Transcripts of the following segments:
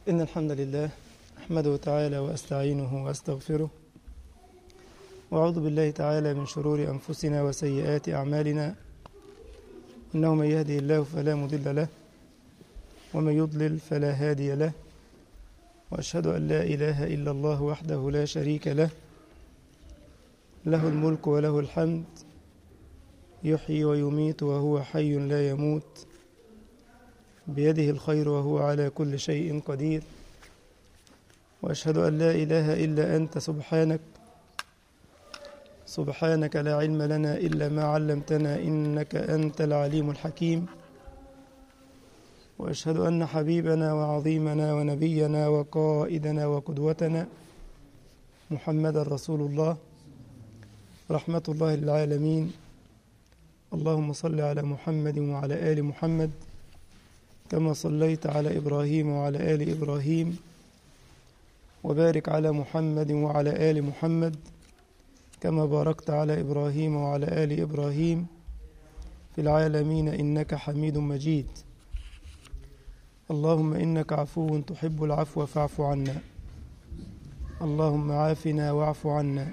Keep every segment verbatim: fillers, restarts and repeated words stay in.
إن الحمد لله أحمده تعالى وأستعينه وأستغفره، وأعوذ بالله تعالى من شرور أنفسنا وسيئات أعمالنا، إنه من يهده الله فلا مضل له ومن يضلل فلا هادي له، وأشهد أن لا إله إلا الله وحده لا شريك له، له الملك وله الحمد، يحيي ويميت وهو حي لا يموت، بيده الخير وهو على كل شيء قدير. وأشهد أن لا إله إلا أنت سبحانك سبحانك لا علم لنا إلا ما علمتنا إنك أنت العليم الحكيم. وأشهد أن حبيبنا وعظيمنا ونبينا وقائدنا وقدوتنا محمد رسول الله رحمة الله للعالمين. اللهم صل على محمد وعلى آل محمد كما صليت على إبراهيم وعلى آل إبراهيم، وبارك على محمد وعلى آل محمد كما باركت على إبراهيم وعلى آل إبراهيم في العالمين إنك حميد مجيد. اللهم إنك عفو تحب العفو فاعف عنا، اللهم عافنا واعف عنا،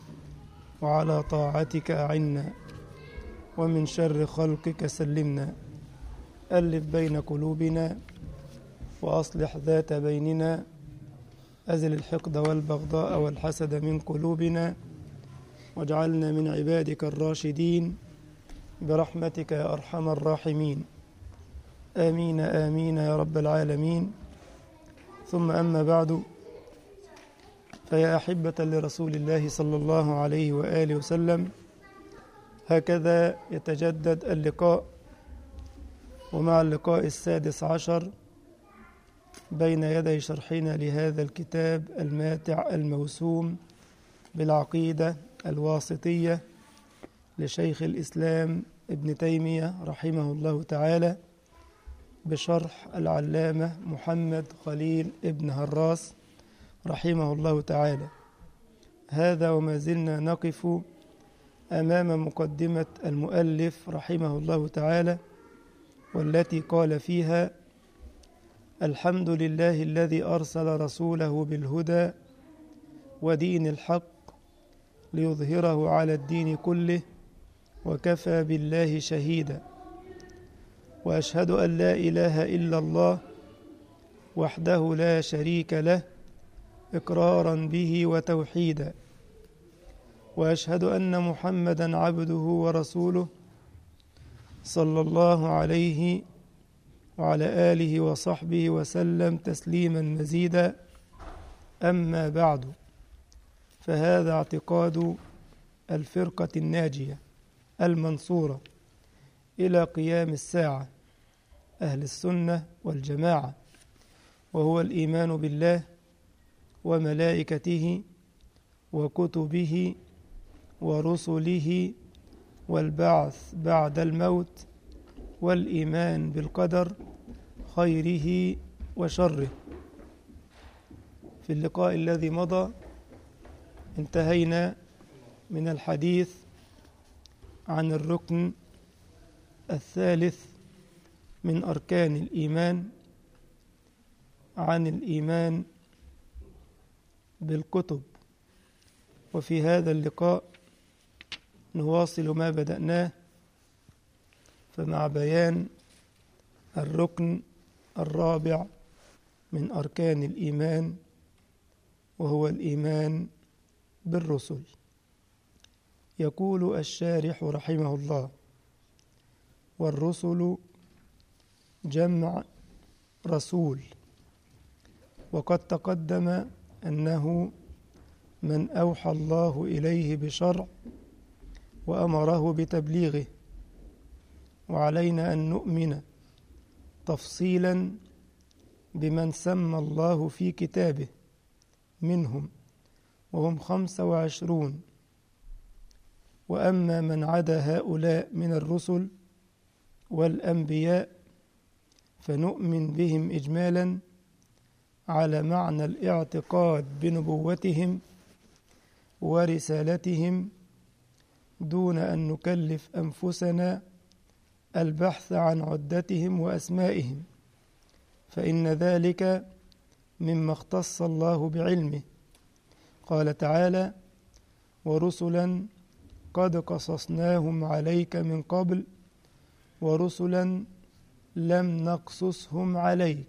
وعلى طاعتك أعنا، ومن شر خلقك سلمنا، ألف بين قلوبنا وأصلح ذات بيننا، أزل الحقد والبغضاء والحسد من قلوبنا، واجعلنا من عبادك الراشدين برحمتك يا أرحم الراحمين. آمين آمين يا رب العالمين. ثم أما بعد، فيا أحبة لرسول الله صلى الله عليه وآله وسلم، هكذا يتجدد اللقاء، ومع اللقاء السادس عشر بين يدي شرحنا لهذا الكتاب الماتع الموسوم بالعقيدة الواسطية لشيخ الإسلام ابن تيمية رحمه الله تعالى، بشرح العلامة محمد خليل ابن هراس رحمه الله تعالى. هذا وما زلنا نقف أمام مقدمة المؤلف رحمه الله تعالى، والتي قال فيها: الحمد لله الذي أرسل رسوله بالهدى ودين الحق ليظهره على الدين كله، وكفى بالله شهيدا. وأشهد أن لا إله إلا الله وحده لا شريك له إقرارا به وتوحيدا. وأشهد أن محمدا عبده ورسوله صلى الله عليه وعلى آله وصحبه وسلم تسليما مزيدا. أما بعد، فهذا اعتقاد الفرقة الناجية المنصورة إلى قيام الساعة، أهل السنة والجماعة، وهو الإيمان بالله وملائكته وكتبه ورسله والبعث بعد الموت، والإيمان بالقدر خيره وشره. في اللقاء الذي مضى انتهينا من الحديث عن الركن الثالث من أركان الإيمان، عن الإيمان بالكتب. وفي هذا اللقاء نواصل ما بدأناه، فمع بيان الركن الرابع من أركان الإيمان، وهو الإيمان بالرسل. يقول الشارح رحمه الله: والرسل جمع رسول، وقد تقدم أنه من أوحى الله إليه بشرع وأمره بتبليغه، وعلينا أن نؤمن تفصيلا بمن سمى الله في كتابه منهم، وهم خمسة وعشرون. وأما من عدا هؤلاء من الرسل والأنبياء فنؤمن بهم إجمالا على معنى الاعتقاد بنبوتهم ورسالتهم، دون أن نكلف أنفسنا البحث عن عدتهم وأسمائهم، فإن ذلك مما اختص الله بعلمه. قال تعالى: ورسلا قد قصصناهم عليك من قبل ورسلا لم نقصصهم عليك.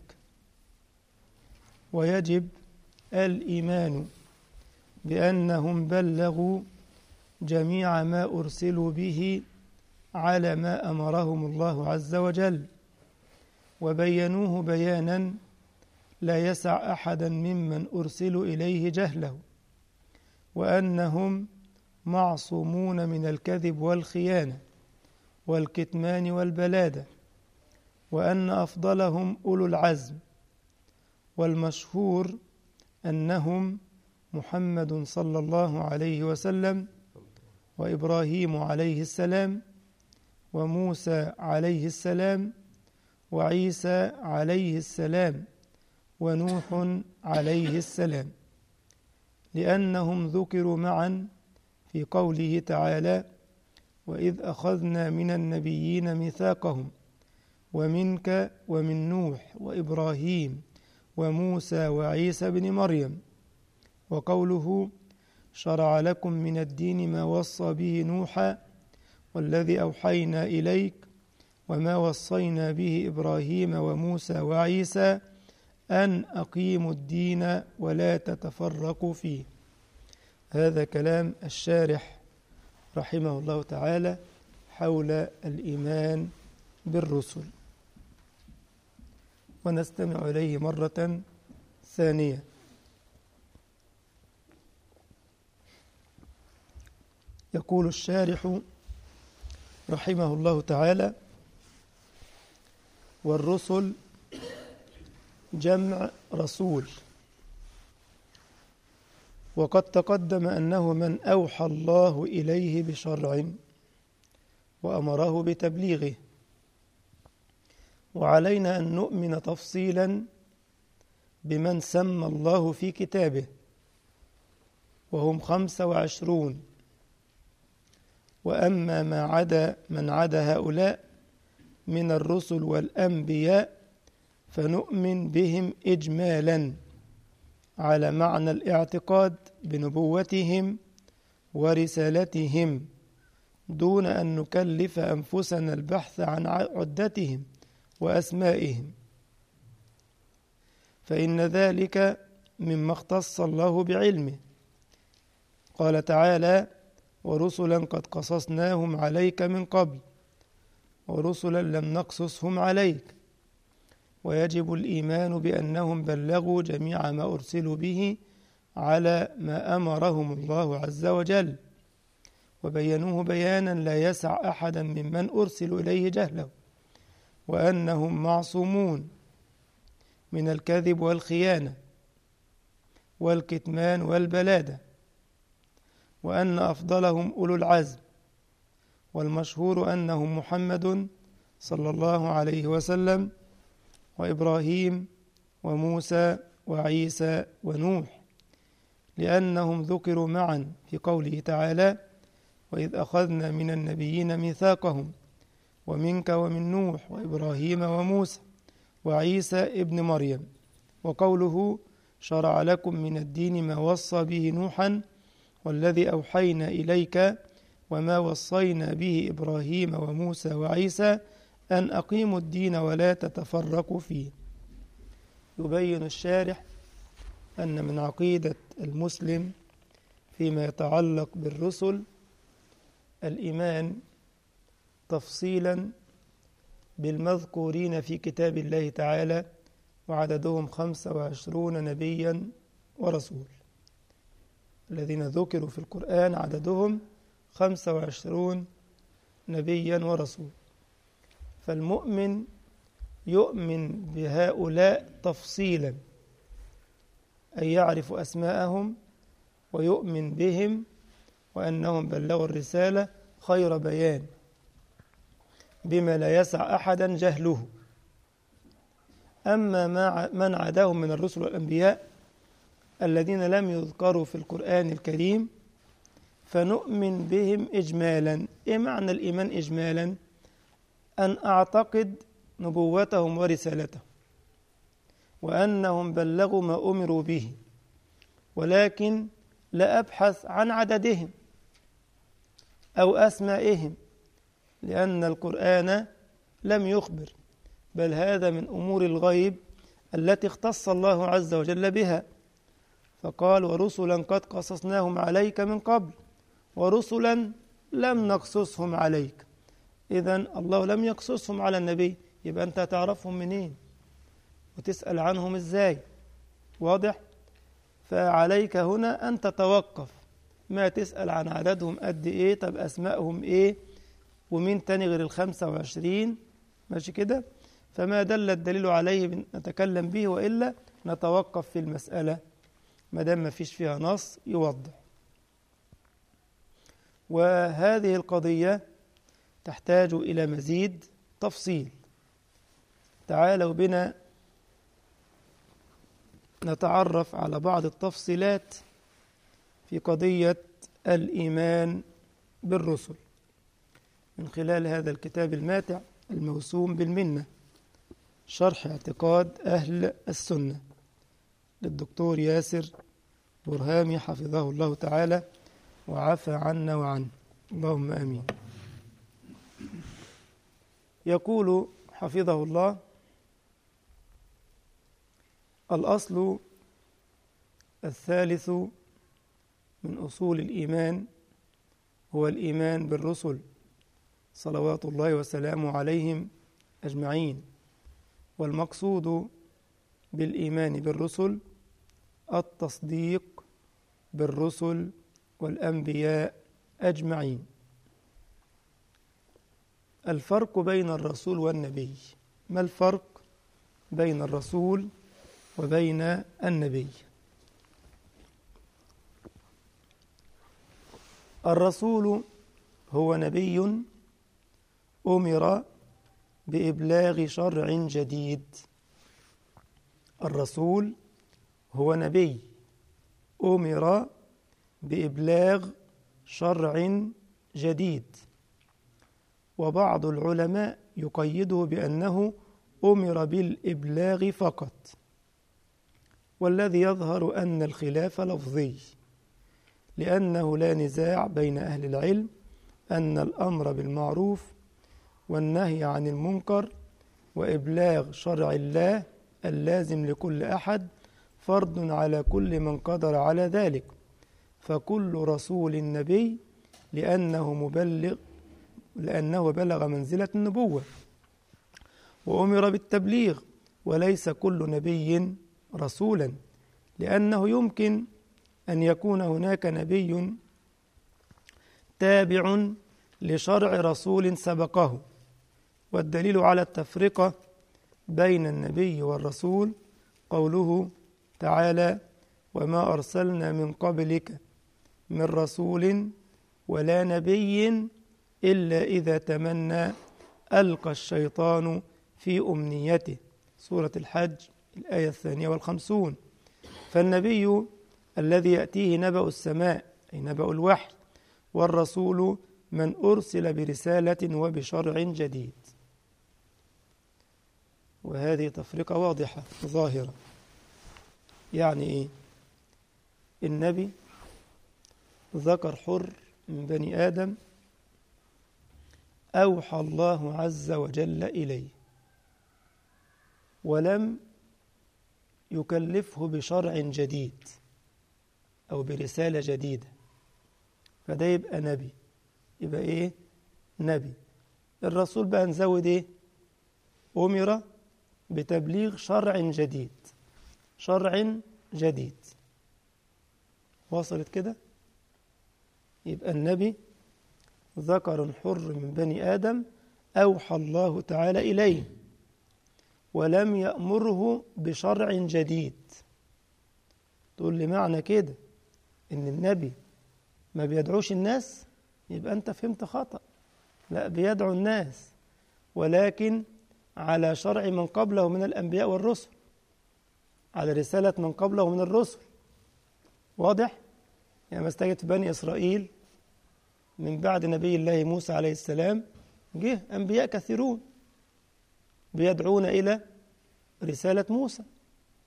ويجب الإيمان بأنهم بلغوا جميع ما أرسلوا به على ما أمرهم الله عز وجل، وبينوه بيانا لا يسع أحدا ممن أرسلوا إليه جهله، وأنهم معصومون من الكذب والخيانة والكتمان والبلادة، وأن أفضلهم أولو العزم، والمشهور أنهم محمد صلى الله عليه وسلم وإبراهيم عليه السلام وموسى عليه السلام وعيسى عليه السلام ونوح عليه السلام، لأنهم ذكروا معا في قوله تعالى: وإذ أخذنا من النبيين ميثاقهم ومنك ومن نوح وإبراهيم وموسى وعيسى بن مريم. وقوله: شرع لكم من الدين ما وصى به نوحا والذي أوحينا إليك وما وصينا به إبراهيم وموسى وعيسى أن أقيموا الدين ولا تتفرقوا فيه. هذا كلام الشارح رحمه الله تعالى حول الإيمان بالرسل، ونستمع إليه مرة ثانية. يقول الشارح رحمه الله تعالى: والرسل جمع رسول، وقد تقدم أنه من أوحى الله إليه بشرع وأمره بتبليغه، وعلينا أن نؤمن تفصيلا بمن سمى الله في كتابه، وهم خمسة وعشرون. وأما ما عدا من عدا هؤلاء من الرسل والأنبياء فنؤمن بهم إجمالا على معنى الاعتقاد بنبوتهم ورسالتهم، دون أن نكلف أنفسنا البحث عن عدتهم وأسمائهم، فإن ذلك مما اختص الله بعلمه. قال تعالى: ورسلا قد قصصناهم عليك من قبل ورسلا لم نقصصهم عليك. ويجب الإيمان بأنهم بلغوا جميع ما أرسلوا به على ما أمرهم الله عز وجل، وبينوه بيانا لا يسع أحدا ممن أرسلوا إليه جهله، وأنهم معصومون من الكذب والخيانة والكتمان والبلادة، وأن أفضلهم أولو العزم، والمشهور أنهم محمد صلى الله عليه وسلم وإبراهيم وموسى وعيسى ونوح، لأنهم ذكروا معا في قوله تعالى: وإذ أخذنا من النبيين ميثاقهم ومنك ومن نوح وإبراهيم وموسى وعيسى ابن مريم. وقوله: شرع لكم من الدين ما وصى به نوحا والذي أوحينا إليك وما وصينا به إبراهيم وموسى وعيسى أن أقيموا الدين ولا تتفرقوا فيه. يبين الشارح أن من عقيدة المسلم فيما يتعلق بالرسل الإيمان تفصيلا بالمذكورين في كتاب الله تعالى، وعددهم خمسة وعشرون نبيا ورسول. الذين ذكروا في القرآن عددهم خمسة وعشرون نبيا ورسول، فالمؤمن يؤمن بهؤلاء تفصيلا، أي يعرف أسماءهم ويؤمن بهم وأنهم بلغوا الرسالة خير بيان بما لا يسع أحدا جهله. أما من عداهم من الرسل والأنبياء الذين لم يذكروا في القرآن الكريم فنؤمن بهم إجمالا. إيه معنى الإيمان إجمالا؟ أن أعتقد نبوتهم ورسالتهم، وأنهم بلغوا ما أمروا به، ولكن لا أبحث عن عددهم أو أسمائهم، لأن القرآن لم يخبر، بل هذا من أمور الغيب التي اختص الله عز وجل بها، فقال ورسلا قد قصصناهم عليك من قبل ورسلا لم نقصصهم عليك. إذن الله لم يقصصهم على النبي، يبقى أنت تعرفهم منين وتسأل عنهم إزاي؟ واضح؟ فعليك هنا أن تتوقف، ما تسأل عن عددهم قد إيه، طب أسمائهم إيه، ومين تاني غير الخمسة وعشرين، ماشي كده؟ فما دل الدليل عليه نتكلم به، وإلا نتوقف في المسألة ما دام ما فيش فيها نص يوضح. وهذه القضية تحتاج إلى مزيد تفصيل. تعالوا بنا نتعرف على بعض التفصيلات في قضية الإيمان بالرسل من خلال هذا الكتاب الماتع الموسوم بالمنة، شرح اعتقاد أهل السنة للدكتور ياسر برهامي حفظه الله تعالى وعفى عنا وعنه، اللهم آمين. يقول حفظه الله: الأصل الثالث من أصول الإيمان هو الإيمان بالرسل صلوات الله وسلامه عليهم أجمعين. والمقصود بالإيمان بالرسل التصديق بالرسل والأنبياء أجمعين. الفرق بين الرسول والنبي، ما الفرق بين الرسول وبين النبي؟ الرسول هو نبي أمر بإبلاغ شرع جديد. الرسول هو نبي أمر بإبلاغ شرع جديد، وبعض العلماء يقيده بأنه أمر بالإبلاغ فقط، والذي يظهر أن الخلاف لفظي، لأنه لا نزاع بين أهل العلم أن الأمر بالمعروف والنهي عن المنكر وإبلاغ شرع الله اللازم لكل أحد فرض على كل من قدر على ذلك، فكل رسول نبي لأنه مبلغ لأنه بلغ منزلة النبوة وأمر بالتبليغ، وليس كل نبي رسولا، لأنه يمكن أن يكون هناك نبي تابع لشرع رسول سبقه. والدليل على التفرقة بين النبي والرسول قوله تعالى: وما أرسلنا من قبلك من رسول ولا نبي إلا إذا تمنى ألقى الشيطان في أمنيته، سورة الحج الآية الثانية والخمسون. فالنبي الذي يأتيه نبأ السماء أي نبأ الوحي، والرسول من أرسل برسالة وبشرع جديد. وهذه تفرقة واضحة ظاهرة. يعني إيه؟ النبي ذكر حر من بني آدم أوحى الله عز وجل إليه، ولم يكلفه بشرع جديد أو برسالة جديدة، فده يبقى نبي. يبقى إيه؟ نبي. الرسول بقى نزود إيه؟ أمر بتبليغ شرع جديد، شرع جديد. وصلت كده؟ يبقى النبي ذكر حر من بني آدم أوحى الله تعالى إليه ولم يأمره بشرع جديد. تقول لي معنى كده إن النبي ما بيدعوش الناس؟ يبقى أنت فهمت خطأ. لا، بيدعو الناس، ولكن على شرع من قبله من الأنبياء والرسل، على رسالة من قبله من الرسل. واضح؟ يعني مستجد في بني إسرائيل من بعد نبي الله موسى عليه السلام جه أنبياء كثيرون بيدعون إلى رسالة موسى،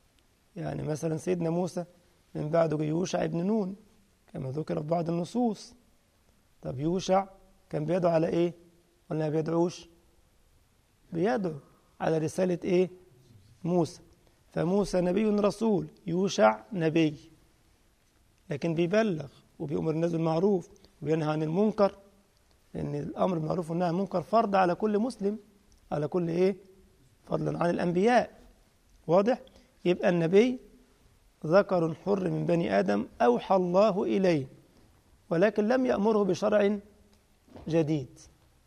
يعني مثلا سيدنا موسى من بعده يوشع ابن نون كما ذكر في بعض النصوص. طب يوشع كان بيدعو على إيه؟ ولا ما بيدعوش؟ بيدعو على رسالة إيه؟ موسى. فموسى نبي رسول، يوشع نبي، لكن بيبلغ وبيأمر الناس بالمعروف وبينهى عن المنكر، لأن الأمر بالمعروف والنهي عن المنكر فرض على كل مسلم، على كل إيه؟ فضلا عن الأنبياء. واضح؟ يبقى النبي ذكر حر من بني آدم أوحى الله إليه، ولكن لم يأمره بشرع جديد.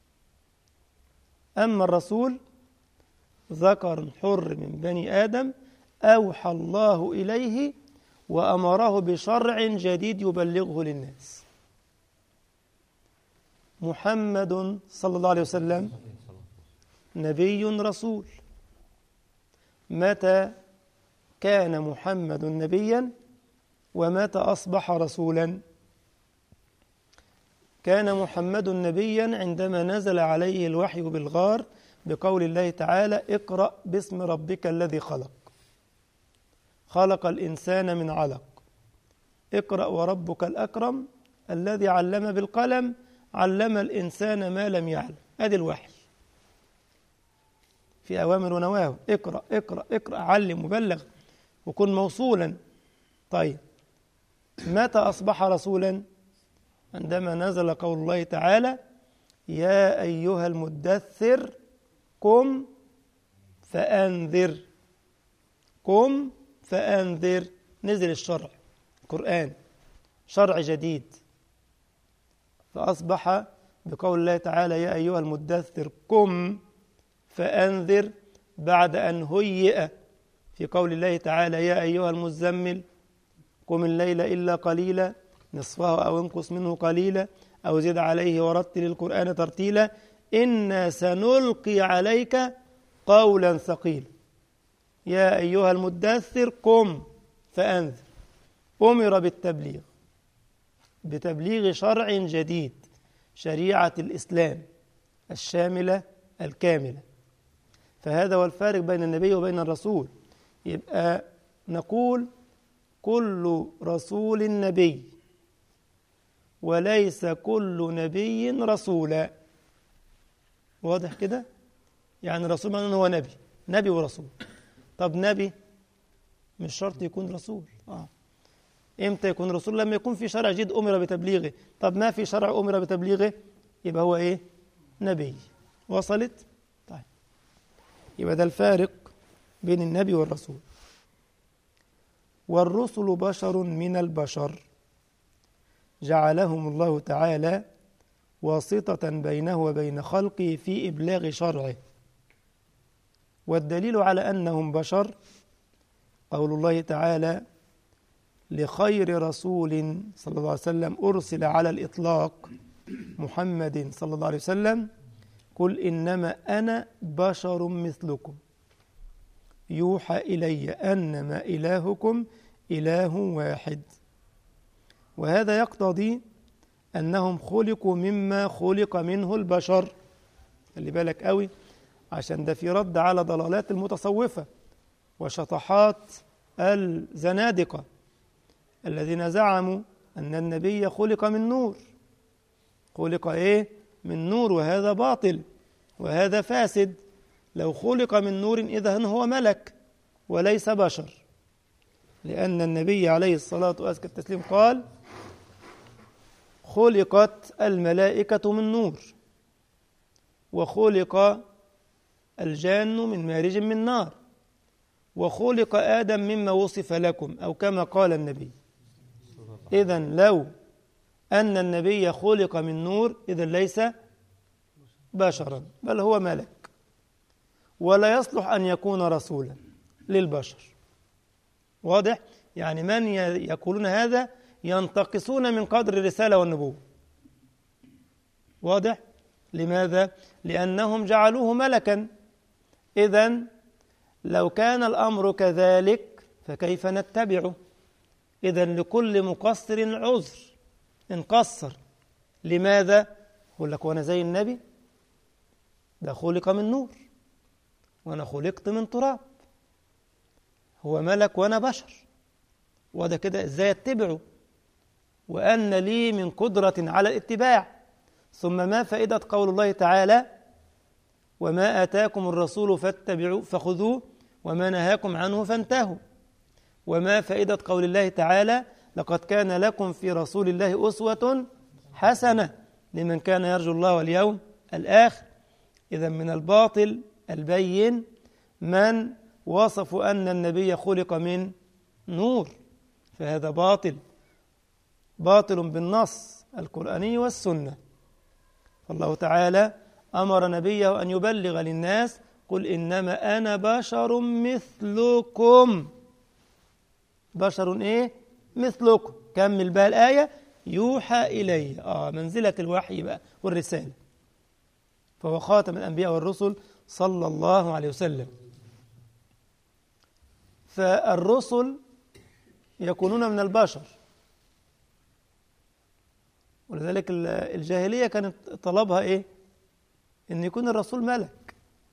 أما الرسول ذكر حر من بني آدم أوحى الله إليه وأمره بشرع جديد يبلغه للناس. محمد صلى الله عليه وسلم نبي رسول. متى كان محمد نبيا ومتى أصبح رسولا؟ كان محمد نبيا عندما نزل عليه الوحي بالغار بقول الله تعالى: اقرأ باسم ربك الذي خلق، خلق الإنسان من علق، اقرأ وربك الأكرم الذي علم بالقلم، علم الإنسان ما لم يعلم. هذا الوحي في أوامر ونواهي، اقرأ اقرأ اقرأ، علم وبلغ وكن موصولا. طيب متى أصبح رسولا؟ عندما نزل قول الله تعالى: يا أيها المدثر قم فأنذر، قم فأنذر. نزل الشرع، القرآن شرع جديد، فأصبح بقول الله تعالى: يا أيها المدثر قم فأنذر، بعد أن هيئ في قول الله تعالى: يا أيها المزمل قم الليل إلا قليلا نصفه أو انقص منه قليلا أو زد عليه ورتل القرآن ترتيلا إنا سنلقي عليك قولا ثقيلا. يا أيها المدثر قم فأنذر. أمر بالتبليغ، بتبليغ شرع جديد، شريعة الإسلام الشاملة الكاملة. فهذا هو الفارق بين النبي وبين الرسول. يبقى نقول كل رسول نبي وليس كل نبي رسولا. واضح كده؟ يعني الرسول معناه هو نبي، نبي ورسول. طب نبي مش شرط يكون رسول. آه. امتى يكون رسول؟ لما يكون في شرع جديد أمر بتبليغه. طب ما في شرع أمر بتبليغه، يبقى هو إيه؟ نبي. وصلت؟ طيب يبقى ده الفارق بين النبي والرسول. والرسل بشر من البشر جعلهم الله تعالى واسطة بينه وبين خلقه في إبلاغ شرعه. والدليل على أنهم بشر قول الله تعالى لخير رسول صلى الله عليه وسلم أرسل على الإطلاق محمد صلى الله عليه وسلم: قل إنما أنا بشر مثلكم يوحى إلي أنما إلهكم إله واحد. وهذا يقتضي أنهم خلقوا مما خلق منه البشر. خلي بالك قوي، عشان ده في رد على ضلالات المتصوفة وشطحات الزنادقة الذين زعموا أن النبي خلق من نور. خلق إيه؟ من نور، وهذا باطل وهذا فاسد. لو خلق من نور إذن هو ملك وليس بشر، لأن النبي عليه الصلاة وأزكى التسليم قال: خلقت الملائكة من نور وخلق الجان من مارج من نار وخلق آدم مما وصف لكم، أو كما قال النبي. إذن لو أن النبي خلق من نور إذن ليس بشرا بل هو ملك، ولا يصلح أن يكون رسولا للبشر. واضح؟ يعني من يقولون هذا ينتقصون من قدر الرسالة والنبوة. واضح؟ لماذا؟ لأنهم جعلوه ملكا. إذن لو كان الأمر كذلك فكيف نتبعه؟ إذن لكل مقصر عذر إن قصر. لماذا؟ يقول لك وأنا زي النبي؟ ده خلق من نور وأنا خلقت من تراب. هو ملك وأنا بشر، وده كده إزاي أتبعه وأن لي من قدرة على الاتباع؟ ثم ما فائدة قول الله تعالى وما آتاكم الرسول فاتبعوا فخذوه وما نهاكم عنه فانتهوا؟ وما فائدة قول الله تعالى لقد كان لكم في رسول الله أسوة حسنة لمن كان يرجو الله واليوم الآخر؟ إذا من الباطل البين من وصفوا أن النبي خلق من نور، فهذا باطل باطل بالنص القرآني والسنة. فالله تعالى أمر نبيه أن يبلغ للناس قل إنما أنا بشر مثلكم. بشر إيه؟ مثلكم. كمل بقى الآية يوحى إلي، آه منزلة الوحي بقى والرسالة، فهو خاتم الأنبياء والرسل صلى الله عليه وسلم. فالرسل يكونون من البشر، ولذلك الجاهلية كانت طلبها إيه؟ إن يكون الرسول ملك.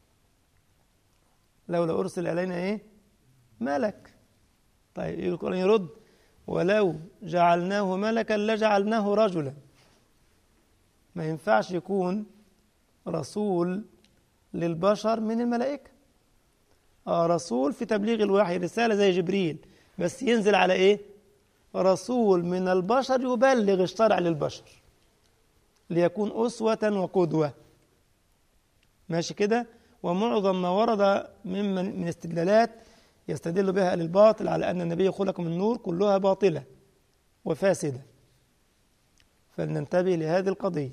لولا أرسل علينا إيه؟ ملك. طيب يقول يرد ولو جعلناه ملكا لجعلناه رجلا. ما ينفعش يكون رسول للبشر من الملائكة. آه رسول في تبليغ الوحي، رسالة زي جبريل، بس ينزل على إيه؟ رسول من البشر يبلغ الشرع للبشر ليكون أسوة وقدوة. ماشي كده؟ ومعظم ما ورد من من استدلالات يستدل بها للباطل على أن النبي خلق من نور كلها باطلة وفاسدة، فلننتبه لهذه القضية.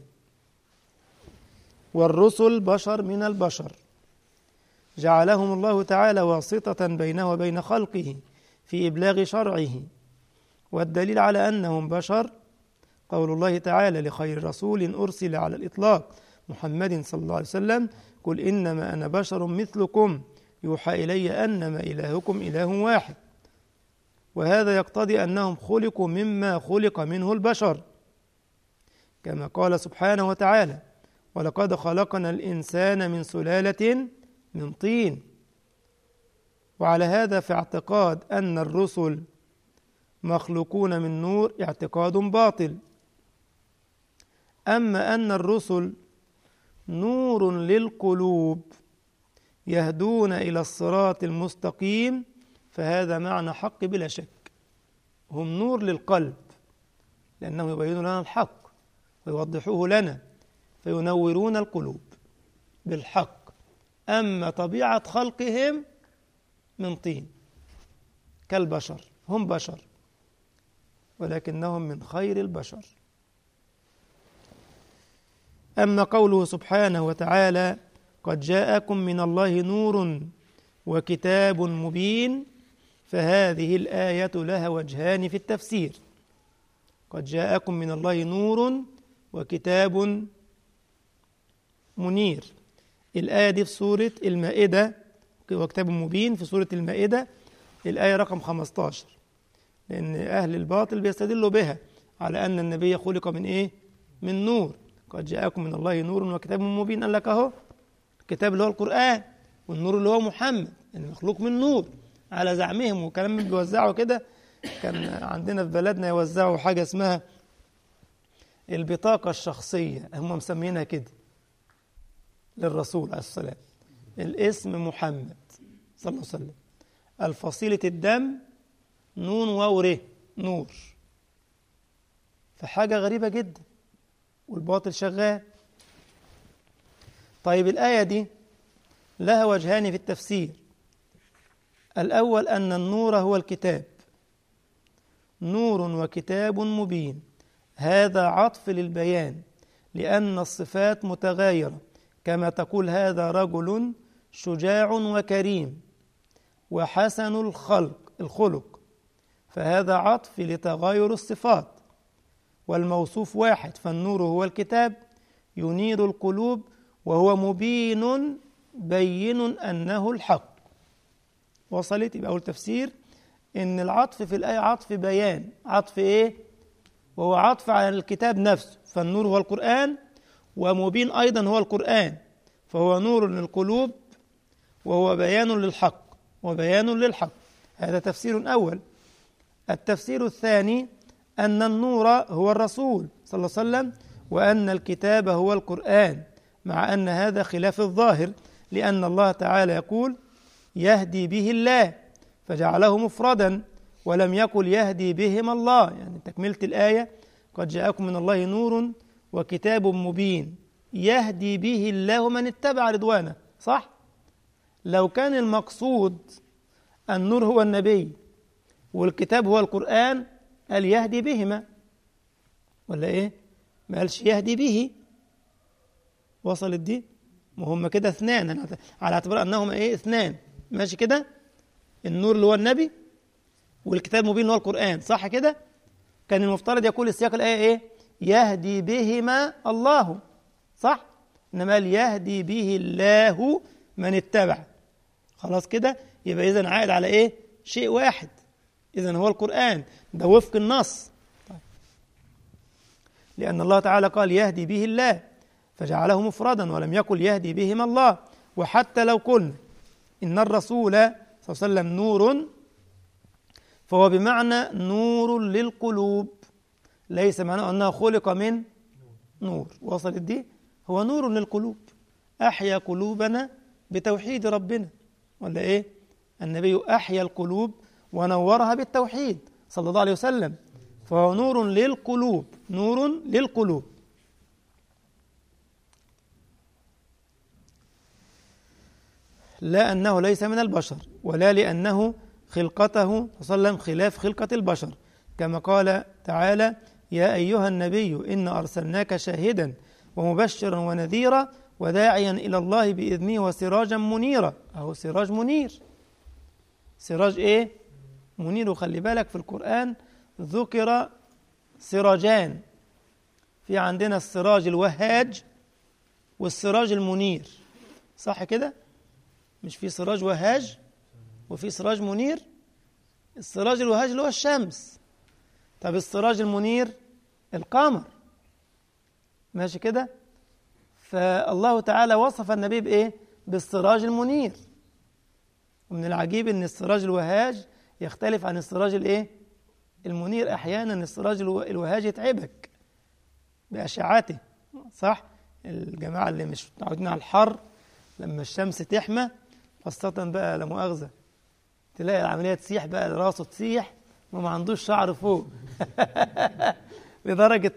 والرسل بشر من البشر جعلهم الله تعالى واسطة بينه وبين خلقه في إبلاغ شرعه، والدليل على أنهم بشر قول الله تعالى لخير رسول أرسل على الإطلاق محمد صلى الله عليه وسلم قل إنما أنا بشر مثلكم يوحى إلي أنما إلهكم إله واحد. وهذا يقتضي أنهم خلقوا مما خلق منه البشر، كما قال سبحانه وتعالى ولقد خلقنا الإنسان من سلالة من طين. وعلى هذا في اعتقاد أن الرسل مخلوقون من نور اعتقاد باطل. أما أن الرسل نور للقلوب يهدون إلى الصراط المستقيم فهذا معنى حق بلا شك. هم نور للقلب لأنهم يبينون لنا الحق ويوضحوه لنا فينورون القلوب بالحق. أما طبيعة خلقهم من طين كالبشر، هم بشر ولكنهم من خير البشر. أما قوله سبحانه وتعالى قد جاءكم من الله نور وكتاب مبين فهذه الآية لها وجهان في التفسير. قد جاءكم من الله نور وكتاب منير، الآية دي في سورة المائدة، وكتاب مبين في سورة المائدة الآية رقم خمسة عشر، لأن أهل الباطل بيستدلوا بها على أن النبي خلق من إيه؟ من نور. قد جاءكم من الله نور وكتاب مبين، قال لك أهو الكتاب اللي هو القرآن والنور اللي هو محمد المخلوق من نور على زعمهم. وكلام بيوزعوا كده، كان عندنا في بلدنا يوزعوا حاجة اسمها البطاقة الشخصية، هم مسمينها كده للرسول عليه الصلاة والسلام، الاسم محمد صلى الله عليه وسلم، الفصيلة الدم نون واو ر نور. فحاجة غريبة جدا والباطل شغال. طيب الآية دي لها وجهان في التفسير. الأول أن النور هو الكتاب، نور وكتاب مبين، هذا عطف للبيان لأن الصفات متغايرة، كما تقول هذا رجل شجاع وكريم وحسن الخلق الخلق، فهذا عطف لتغاير الصفات، والموصوف واحد، فالنور هو الكتاب ينير القلوب وهو مبين بين أنه الحق. وصلت؟ يبقى أول تفسير إن العطف في الآية عطف بيان، عطف إيه؟ وهو عطف على الكتاب نفسه، فالنور هو القرآن ومبين أيضا هو القرآن، فهو نور للقلوب وهو بيان للحق وبيان للحق. هذا تفسير أول. التفسير الثاني أن النور هو الرسول صلى الله عليه وسلم، وأن الكتاب هو القرآن، مع أن هذا خلاف الظاهر، لأن الله تعالى يقول يهدي به الله فجعله مفردا، ولم يقل يهدي بهم الله، يعني تكملة الآية قد جاءكم من الله نور وكتاب مبين يهدي به الله من اتبع رضوانه. صح؟ لو كان المقصود النور هو النبي والكتاب هو القرآن قال يهدي بهما، ولا إيه؟ ما قالش يهدي به. وصلت دي؟ وهم كده اثنان على اعتبار أنهما إيه؟ اثنان. ماشي كده؟ النور اللي هو النبي والكتاب المبين اللي هو القرآن. صح كده؟ كان المفترض يقول السياق الآية إيه؟ يهدي بهما الله. صح؟ إنما قال يهدي به الله من اتبع. خلاص كده؟ يبقى إذن عائد على إيه؟ شيء واحد. إذن هو القرآن، ده وفق النص. طيب. لأن الله تعالى قال يهدي به الله فجعله مفردا، ولم يقل يهدي بهما الله. وحتى لو قلنا إن الرسول صلى الله عليه وسلم نور، فهو بمعنى نور للقلوب، ليس معناه أنه خلق من نور. وصلت دي؟ هو نور للقلوب، أحيا قلوبنا بتوحيد ربنا، ولا إيه؟ النبي أحيا القلوب ونورها بالتوحيد صلى الله عليه وسلم، فهو نور للقلوب، نور للقلوب. لا أنه ليس من البشر، ولا لأنه خلقته صلى الله عليه وسلم خلاف خلقة البشر، كما قال تعالى يا أيها النبي إن أرسلناك شاهدا ومبشرا ونذيرا وداعيا إلى الله بإذنه وسراجا منيرا. أهو سراج منير. سراج إيه؟ منير. وخلي بالك في القرآن ذكر سراجان، في عندنا السراج الوهاج والسراج المنير. صح كده؟ مش في سراج وهاج وفي سراج منير؟ السراج الوهاج اللي هو الشمس. طب السراج المنير القمر. ماشي كده؟ فالله تعالى وصف النبي بإيه؟ بالسراج المنير. ومن العجيب أن السراج الوهاج يختلف عن السراج الإيه؟ المنير. أحيانا السراج الوهاج يتعبك بأشعاته. صح؟ الجماعة اللي مش متعودين على الحر لما الشمس تحمى، خاصة بقى لا مؤاخذة تلاقي العملية تسيح بقى، راسه تسيح وما عندوش شعر فوق لدرجة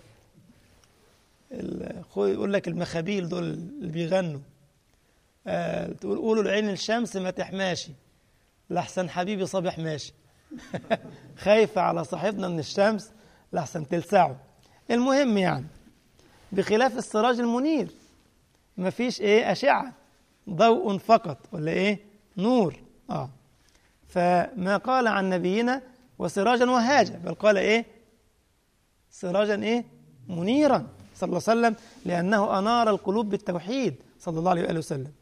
يقول لك المخابيل دول اللي بيغنوا آه تقول قولوا لعين الشمس ما تحماشي لحسن حبيبي صبح ماشي خايفة على صاحبنا من الشمس لحسن تلسعه. المهم يعني بخلاف السراج المنير ما فيش ايه أشعة، ضوء فقط، ولا ايه؟ نور. اه فما قال عن نبينا وسراجا وهاجا، بل قال ايه؟ سراجا ايه؟ منيرا صلى الله عليه وسلم، لأنه أنار القلوب بالتوحيد صلى الله عليه وآله وسلم.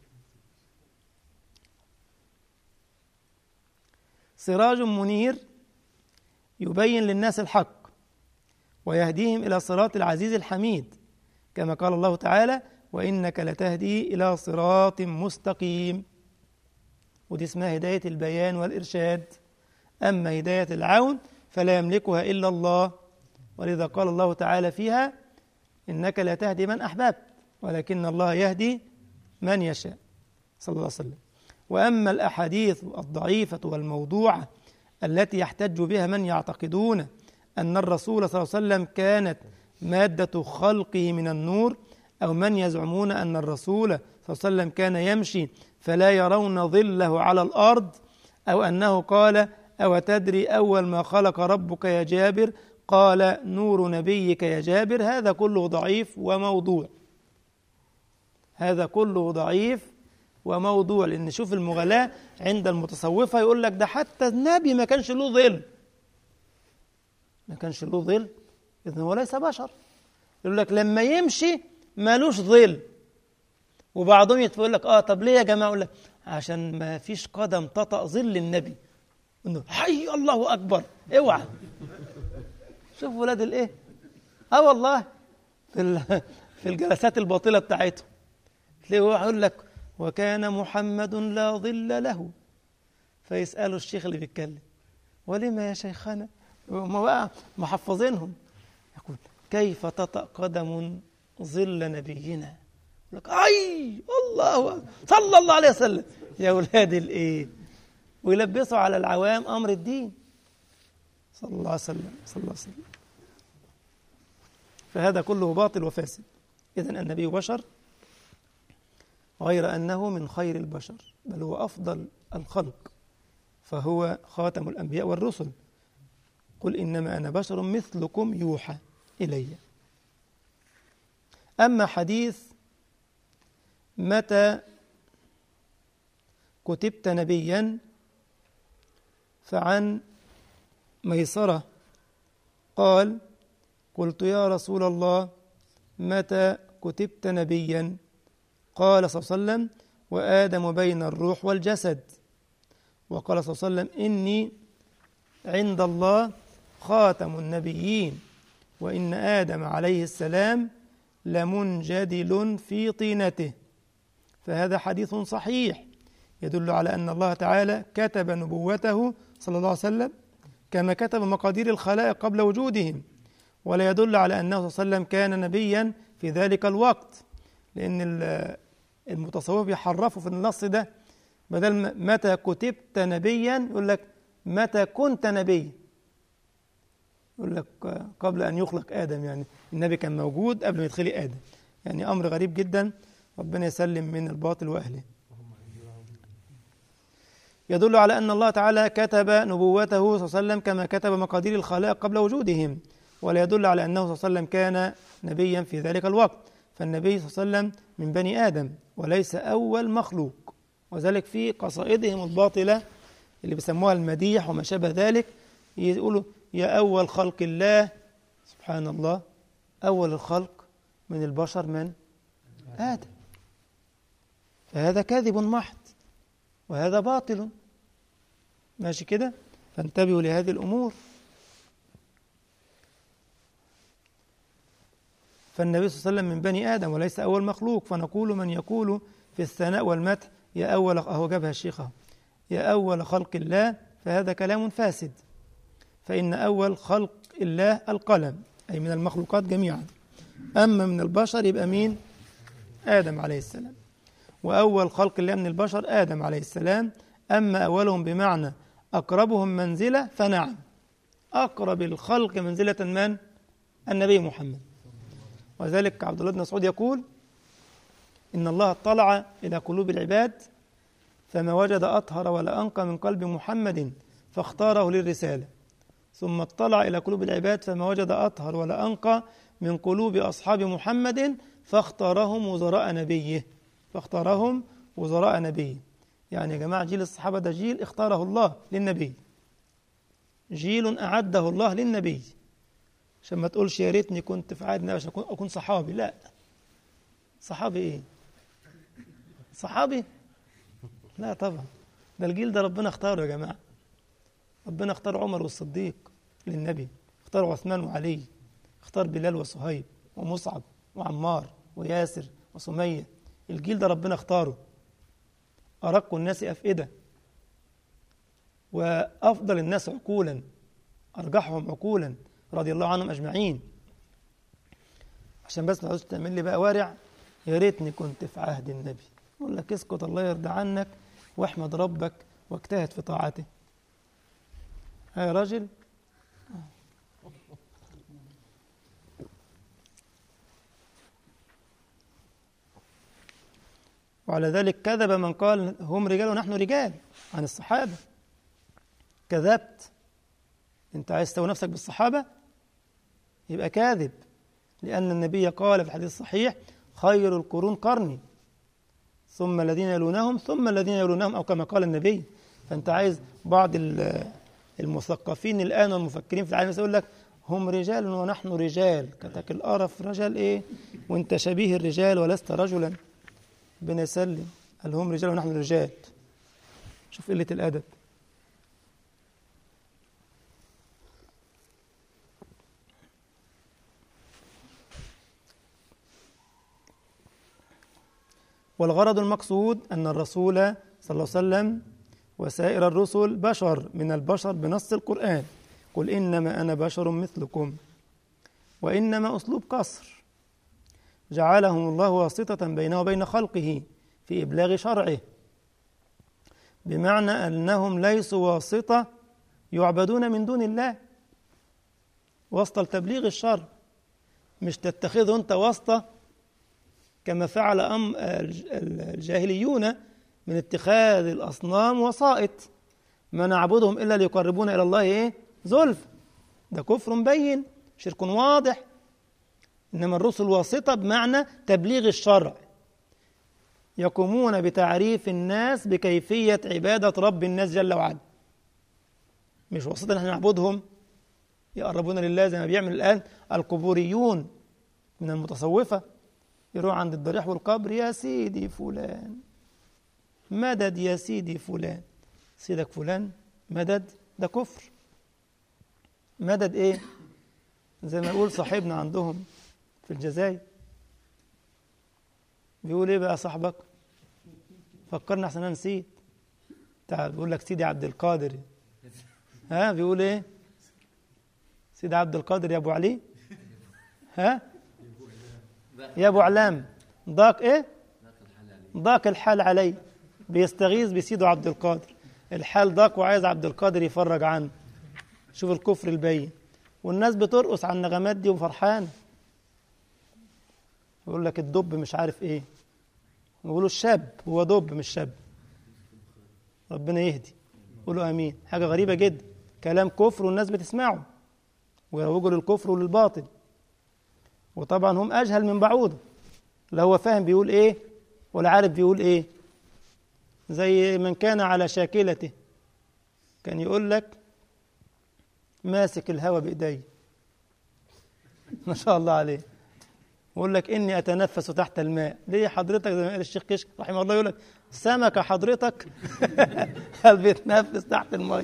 سراج منير يبين للناس الحق ويهديهم إلى صراط العزيز الحميد، كما قال الله تعالى وإنك لتهدي إلى صراط مستقيم. ودي اسمها هداية البيان والإرشاد. أما هداية العون فلا يملكها إلا الله، ولذا قال الله تعالى فيها إنك لا تهدي من أحببت ولكن الله يهدي من يشاء صلى الله عليه وسلم. وأما الأحاديث الضعيفة والموضوعة التي يحتج بها من يعتقدون أن الرسول صلى الله عليه وسلم كانت مادة خلقه من النور، أو من يزعمون أن الرسول صلى الله عليه وسلم كان يمشي فلا يرون ظله على الأرض، أو أنه قال أو تدري أول ما خلق ربك يا جابر قال نور نبيك يا جابر، هذا كله ضعيف وموضوع. هذا كله ضعيف وموضوع. لأن شوف المغالاة عند المتصوفة، يقول لك ده حتى النبي ما كانش له ظل، ما كانش له ظل، إذن هو ليس بشر. يقول لك لما يمشي مالوش ظل. وبعضهم يقول لك اه طب ليه يا جماعة؟ يقول لك عشان ما فيش قدم تطأ ظل النبي. انه حي الله أكبر، اوعى. شوف ولاد الايه؟ اه والله في في الجلسات الباطلة بتاعتهم تلاقيه هو يقول لك وكان محمد لا ظل له فيسألوا الشيخ اللي بيتكلم: ولما يا شيخنا؟ هم بقى محفظينهم. يقول: كيف تطأ قدم ظل نبينا؟ يقول لك: أي الله صلى الله عليه وسلم. يا أولاد الإيه؟ ويلبسوا على العوام أمر الدين صلى الله عليه وسلم صلى الله عليه وسلم. فهذا كله باطل وفاسد. إذن النبي بشر، غير أنه من خير البشر، بل هو أفضل الخلق، فهو خاتم الأنبياء والرسل. قل إنما أنا بشر مثلكم يوحى إلي. أما حديث متى كتبت نبيا، فعن ميسرة قال: قلت يا رسول الله متى كتبت نبيا؟ قال صلى الله عليه وسلم: وآدم بين الروح والجسد. وقال صلى الله عليه وسلم: إني عند الله خاتم النبيين، وإن آدم عليه السلام لمنجدل في طينته. فهذا حديث صحيح يدل على أن الله تعالى كتب نبوته صلى الله عليه وسلم كما كتب مقادير الخلائق قبل وجودهم، ولا يدل على أنه صلى الله عليه وسلم كان نبيا في ذلك الوقت، لأن المتصوف يحرفوا في النص ده، بدل متى كتبت نبيا يقول لك متى كنت نبي، يقول لك قبل أن يخلق آدم، يعني النبي كان موجود قبل ما يدخل آدم. يعني أمر غريب جدا، ربنا يسلم من الباطل وأهله. يدل على أن الله تعالى كتب نبوته صلى الله عليه وسلم كما كتب مقادير الخلائق قبل وجودهم، ولا يدل على أنه صلى الله عليه وسلم كان نبيا في ذلك الوقت، فالنبي صلى الله عليه وسلم من بني آدم وليس أول مخلوق. وذلك في قصائدهم الباطلة اللي بيسموها المديح وما شابه ذلك، يقولوا: يا أول خلق الله. سبحان الله، أول الخلق من البشر من؟ آدم. فهذا كاذب محض وهذا باطل. ماشي كده؟ فانتبهوا لهذه الأمور. فالنبي صلى الله عليه وسلم من بني آدم وليس أول مخلوق، فنقول من يقول في الثناء والمدح يا أول، أهو جابها الشيخ، يا أول خلق الله، فهذا كلام فاسد. فإن أول خلق الله القلم، أي من المخلوقات جميعا. أما من البشر يبقى مين؟ آدم عليه السلام. وأول خلق الله من البشر آدم عليه السلام. أما أولهم بمعنى أقربهم منزلة، فنعم، أقرب الخلق منزلة من؟ النبي محمد. وذلك عبد الله بن مسعود يقول: إن الله اطلع إلى قلوب العباد فما وجد أطهر ولا أنقى من قلب محمد فاختاره للرسالة، ثم اطلع إلى قلوب العباد فما وجد أطهر ولا أنقى من قلوب أصحاب محمد فاختارهم وزراء نبيه فاختارهم وزراء نبيه. يعني يا جماعة جيل الصحابة ده جيل اختاره الله للنبي، جيل أعده الله للنبي، عشان ما تقولش يا ريتني كنت في عهد النبي عشان أكون صحابي. لا، صحابي إيه؟ صحابي؟ لا طبعا، ده الجيل ده ربنا اختاره يا جماعة. ربنا اختار عمر والصديق للنبي، اختار عثمان وعلي، اختار بلال وصهيب ومصعب وعمار وياسر وسمية. الجيل ده ربنا اختاره، أرق الناس أفئدة وأفضل الناس عقولا، أرجحهم عقولا رضي الله عنهم أجمعين. عشان بس ما تقعدش تعمل لي بقى وارع يا ريتني كنت في عهد النبي. أقول لك اسكت، الله يرضى عنك واحمد ربك واجتهد في طاعته. ها يا راجل. وعلى ذلك كذب من قال هم رجال ونحن رجال عن الصحابة. كذبت. انت عايز تسوي نفسك بالصحابة يبقى كاذب، لأن النبي قال في الحديث الصحيح: خير القرون قرني ثم الذين يلونهم ثم الذين يلونهم، أو كما قال النبي. فأنت عايز بعض المثقفين الآن والمفكرين في العالم يقول لك هم رجال ونحن رجال. كتك القرف، رجال إيه وانت شبيه الرجال ولست رجلا؟ ربنا يسلم. قال هم رجال ونحن رجال. شوف قلة الأدب. والغرض المقصود أن الرسول صلى الله عليه وسلم وسائر الرسل بشر من البشر بنص القرآن، قل إنما أنا بشر مثلكم، وإنما أسلوب قصر جعلهم الله واسطة بينه وبين خلقه في إبلاغ شرعه، بمعنى أنهم ليسوا واسطة يعبدون من دون الله، واسطة لتبليغ الشرع، مش تتخذه أنت واسطة كما فعل أم الجاهليون من اتخاذ الأصنام وسائط، ما نعبدهم إلا ليقربونا إلى الله إيه؟ زلف. ده كفر بين، شرك واضح. إنما الرسل واسطة بمعنى تبليغ الشرع، يقومون بتعريف الناس بكيفية عبادة رب الناس جل وعلا، مش واسطة نحن نعبدهم يقربون لله زي ما بيعمل الآن القبوريون من المتصوفة، يروح عند الضريح والقبر، يا سيدي فلان مدد، يا سيدي فلان، سيدك فلان مدد، ده كفر. مدد ايه؟ زي ما يقول صاحبنا عندهم في الجزائر، بيقول ايه بقى صاحبك؟ فكرنا احسن انا نسيت. تعال بيقول لك سيدي عبد القادر. ها بيقول ايه؟ سيدي عبد القادر يا ابو علي. ها يا ابو علام، ضاق ايه؟ ضاق الحال علي، بيستغيث بسيده عبد القادر، الحال ضاق وعايز عبد القادر يفرج عنه. شوف الكفر البين، والناس بترقص على النغمات دي وفرحان. يقول لك الدب مش عارف ايه، يقولوا الشاب، هو دب مش شاب. ربنا يهدي، قولوا امين. حاجه غريبه جدا، كلام كفر والناس بتسمعه ويروجوا للكفر وللباطل، وطبعا هم اجهل من بعوضه، لا هو فاهم بيقول ايه ولا عارف بيقول ايه. زي من كان على شاكلته، كان يقول لك ماسك الهوى بايدي، ما شاء الله عليه، يقول لك اني اتنفس تحت الماء. ليه حضرتك؟ زي ما قال الشيخ كشك رحمه الله، يقول لك سمكه حضرتك هل بيتنفس تحت الماء؟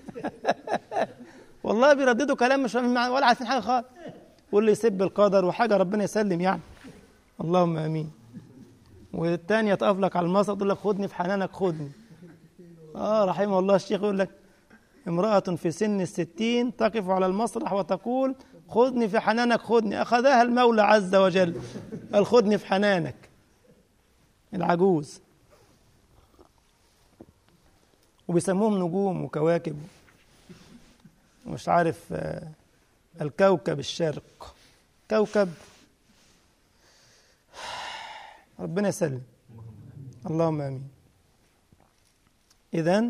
والله بيرددوا كلام مش فاهمين ولا عارفين حاجه خالص، واللي يسب القدر وحاجه ربنا يسلم يعني، اللهم امين. والثانيه تقف لك على المسرح تقول لك خدني في حنانك خدني. اه رحمه الله الشيخ يقول لك امرأة في سن الستين تقف على المسرح وتقول خذني في حنانك خذني، أخذها المولى عز وجل، قال خذني في حنانك. العجوز. وبيسموهم نجوم وكواكب، مش عارف الكوكب الشرق، كوكب. ربنا يسلم، اللهم آمين. إذن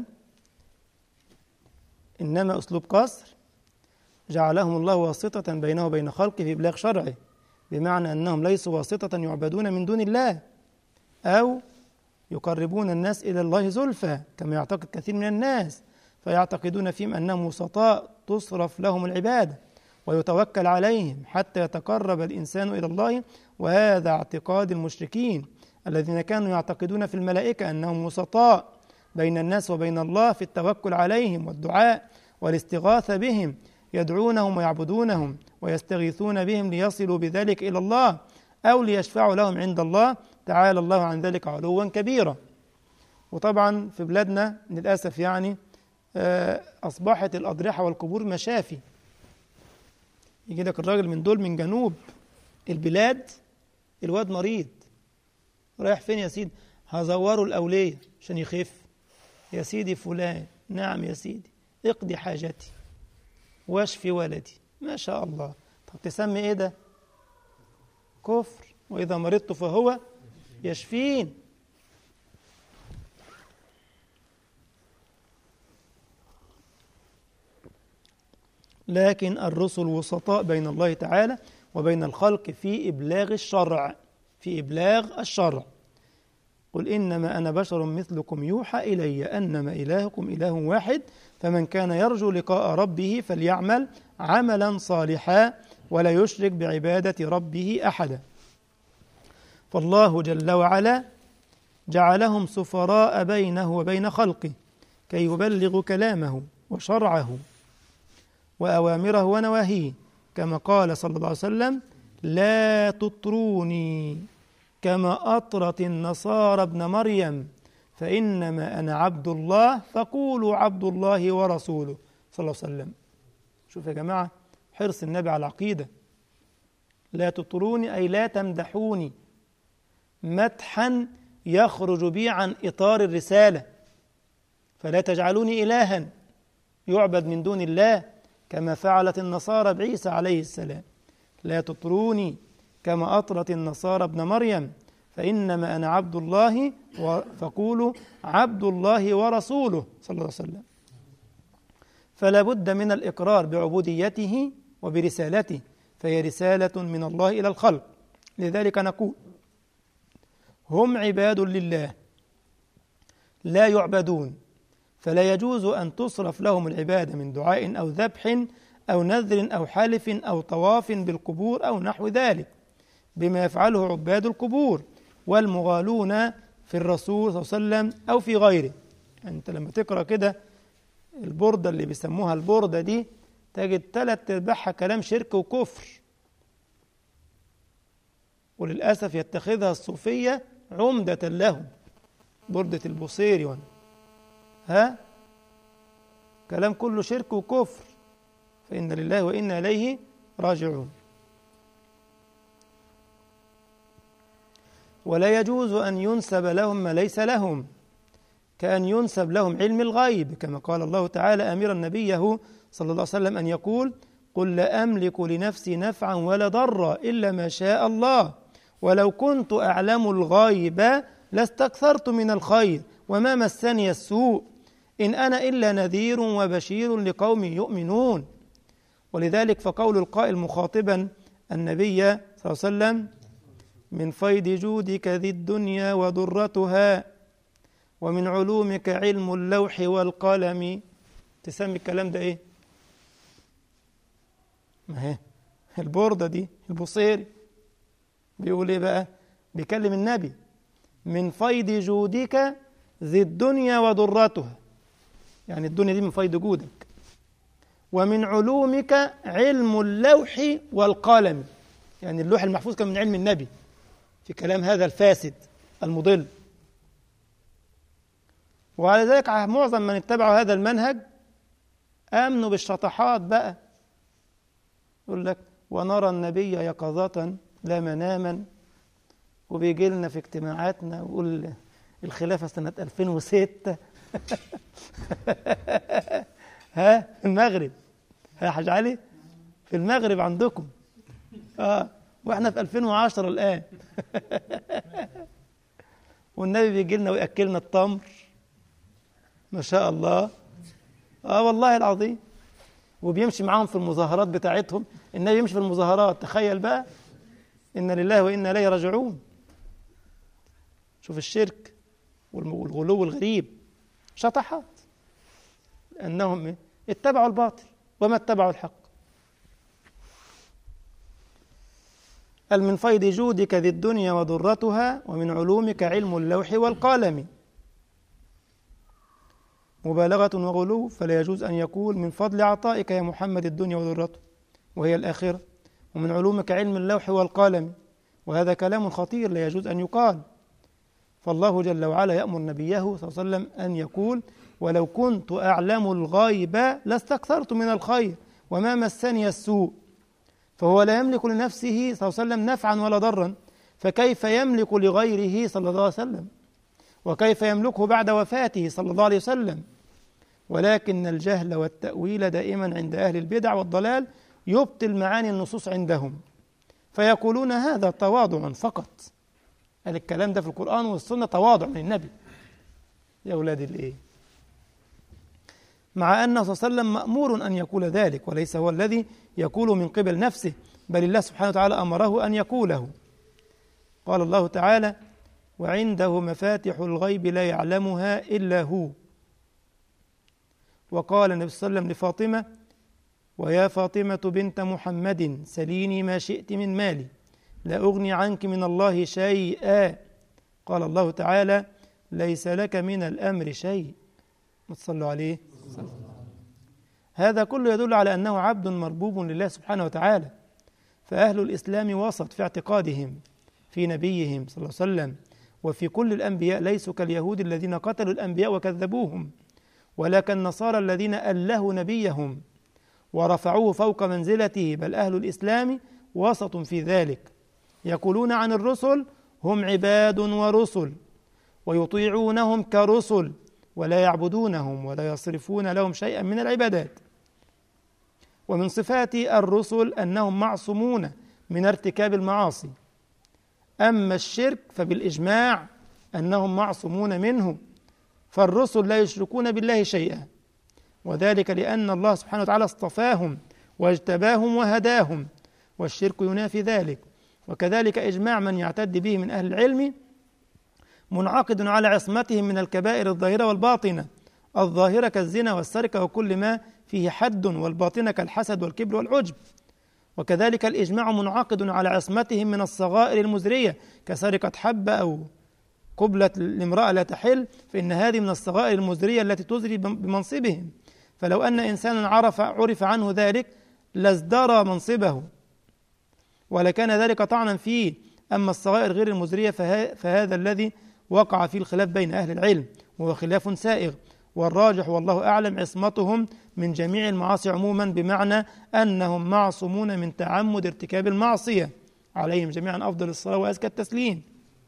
إنما أسلوب قصر جعلهم الله واسطة بينه وبين خلقه في إبلاغ شرعه، بمعنى أنهم ليسوا واسطة يعبدون من دون الله أو يقربون الناس إلى الله زلفى كما يعتقد كثير من الناس، فيعتقدون فيهم أنهم وسطاء تصرف لهم العبادة ويتوكل عليهم حتى يتقرب الإنسان إلى الله. وهذا اعتقاد المشركين الذين كانوا يعتقدون في الملائكة أنهم وسطاء بين الناس وبين الله في التوكل عليهم والدعاء والاستغاثة بهم، يدعونهم ويعبدونهم ويستغيثون بهم ليصلوا بذلك إلى الله أو ليشفعوا لهم عند الله، تعالى الله عن ذلك علوا كبيرا. وطبعا في بلادنا للأسف يعني أصبحت الأضرحة والقبور مشافي. يجي لك الراجل من دول من جنوب البلاد، الواد مريض، رايح فين يا سيدي؟ هزوره الأولية عشان يخف. يا سيدي فلان، نعم يا سيدي، اقضي حاجتي واشفي ولدي. ما شاء الله. طب تسمي ايه ده؟ كفر. وإذا مرضت فهو يشفين. لكن الرسل وسطاء بين الله تعالى وبين الخلق في إبلاغ الشرع، في إبلاغ الشرع. قل إنما أنا بشر مثلكم يوحى إلي أنما إلهكم إله واحد فمن كان يرجو لقاء ربه فليعمل عملا صالحا ولا يشرك بعبادة ربه أحدا. فالله جل وعلا جعلهم سفراء بينه وبين خلقه كي يبلغوا كلامه وشرعه وأوامره ونواهيه، كما قال صلى الله عليه وسلم: لا تطروني كما أطرت النصارى ابن مريم فإنما أنا عبد الله فقولوا عبد الله ورسوله صلى الله عليه وسلم. شوف يا جماعة حرص النبي على العقيدة. لا تطروني أي لا تمدحوني مدحا يخرج بي عن إطار الرسالة، فلا تجعلوني إلها يعبد من دون الله كما فعلت النصارى بعيسى عليه السلام. لا تطروني كما أطرت النصارى ابن مريم، فإنما أنا عبد الله فقولوا عبد الله ورسوله صلى الله عليه وسلم. فلا بد من الإقرار بعبوديته وبرسالته، فهي رسالة من الله إلى الخلق. لذلك نقول هم عباد لله لا يعبدون، فلا يجوز أن تصرف لهم العبادة من دعاء أو ذبح أو نذر أو حلف أو طواف بالقبور أو نحو ذلك، بما يفعله عباد القبور والمغالون في الرسول صلى الله عليه وسلم أو في غيره. يعني أنت لما تقرأ كده البردة اللي بيسموها البردة دي تجد ثلاث ارباعها كلام شرك وكفر، وللأسف يتخذها الصوفية عمدة لهم. بردة البوصيري وانا ها كلام كله شرك وكفر، فإن لله وإنا إليه راجعون. ولا يجوز أن ينسب لهم ما ليس لهم، كأن ينسب لهم علم الغيب، كما قال الله تعالى آمرا نبيه صلى الله عليه وسلم أن يقول قل لا أملك لنفسي نفعا ولا ضرا إلا ما شاء الله ولو كنت أعلم الغيب لاستكثرت من الخير وما مسني السوء إن أنا إلا نذير وبشير لقوم يؤمنون. ولذلك فقول القائل مخاطبا النبي صلى الله عليه وسلم من فيض جودك ذي الدنيا وضرتها ومن علومك علم اللوح والقلم. تسمي الكلام ده ايه؟ ما هي البردة دي البوصيري بيقول ايه بقى؟ بيكلم النبي من فيض جودك ذي الدنيا وضرتها، يعني الدنيا دي من فيض جودك، ومن علومك علم اللوح والقلم، يعني اللوح المحفوظ كان من علم النبي في كلام هذا الفاسد المضل. وعلى ذلك معظم من اتبعوا هذا المنهج آمنوا بالشطحات بقى، يقول لك ونرى النبي يقظة لا مناما، وبيجي لنا في اجتماعاتنا ويقول الخلافة سنة ألفين وستة ها في المغرب، ها حاج علي في المغرب عندكم اه واحنا في ألفين وعشرة الآن والنبي بيجي لنا ويأكلنا التمر ما شاء الله، اه والله العظيم، وبيمشي معاهم في المظاهرات بتاعتهم. النبي يمشي في المظاهرات، تخيل بقى، إن لله وإنا إليه راجعون. شوف الشرك والغلو الغريب، شطحات، أنهم اتبعوا الباطل وما اتبعوا الحق. قال من فيض جودك ذي الدنيا وضرتها ومن علومك علم اللوح والقلم. مبالغة وغلو، فلا يجوز أن يقول من فضل عطائك يا محمد الدنيا وضرته وهي الآخرة، ومن علومك علم اللوح والقلم، وهذا كلام خطير لا يجوز أن يقال. فالله جل وعلا يأمر نبيه صلى الله عليه وسلم أن يقول ولو كنت أعلم الغيب لاستكثرت من الخير وما مسني السوء. فهو لا يملك لنفسه صلى الله عليه وسلم نفعا ولا ضرا، فكيف يملك لغيره صلى الله عليه وسلم؟ وكيف يملكه بعد وفاته صلى الله عليه وسلم؟ ولكن الجهل والتأويل دائما عند أهل البدع والضلال يبطل معاني النصوص عندهم، فيقولون هذا تواضع فقط. قال الكلام ده في القرآن والسنة تواضع من النبي. يا أولاد الإيه؟ مع أنه صلى الله عليه وسلم مأمور أن يقول ذلك، وليس هو الذي يقول من قبل نفسه، بل الله سبحانه وتعالى أمره أن يقوله. قال الله تعالى وعنده مفاتح الغيب لا يعلمها إلا هو. وقال النبي صلى الله عليه وسلم لفاطمة ويا فاطمة بنت محمد سليني ما شئت من مالي لا أغني عنك من الله شيئا. قال الله تعالى ليس لك من الأمر شيء. ما تصلوا عليه. هذا كله يدل على أنه عبد مربوب لله سبحانه وتعالى. فأهل الإسلام وسط في اعتقادهم في نبيهم صلى الله عليه وسلم وفي كل الأنبياء ليسوا كاليهود الذين قتلوا الأنبياء وكذبوهم، ولا كالنصارى الذين ألهوا نبيهم ورفعوه فوق منزلته، بل أهل الإسلام وسط في ذلك، يقولون عن الرسل هم عباد ورسل، ويطيعونهم كرسل، ولا يعبدونهم ولا يصرفون لهم شيئا من العبادات. ومن صفات الرسل أنهم معصومون من ارتكاب المعاصي، أما الشرك فبالإجماع أنهم معصومون منه، فالرسل لا يشركون بالله شيئا، وذلك لأن الله سبحانه وتعالى اصطفاهم واجتباهم وهداهم، والشرك ينافي ذلك. وكذلك إجماع من يعتد به من أهل العلم منعقد على عصمتهم من الكبائر الظاهرة والباطنة، الظاهرة كالزنا والسرقة وكل ما فيه حد، والباطنة كالحسد والكبر والعجب. وكذلك الإجماع منعقد على عصمتهم من الصغائر المزرية كسرقة حبة أو قبلة لامرأة لا تحل، فإن هذه من الصغائر المزرية التي تزري بمنصبهم، فلو أن إنسانا عرف عرف عنه ذلك لازدرى منصبه ولكان ذلك طعنا فيه. أما الصغائر غير المزرية فهذا الذي وقع فيه الخلاف بين أهل العلم، وهو خلاف سائغ، والراجح والله أعلم عصمتهم من جميع المعاصي عموما، بمعنى أنهم معصومون من تعمد ارتكاب المعصية، عليهم جميعا أفضل الصلاة وأزكى التسليم.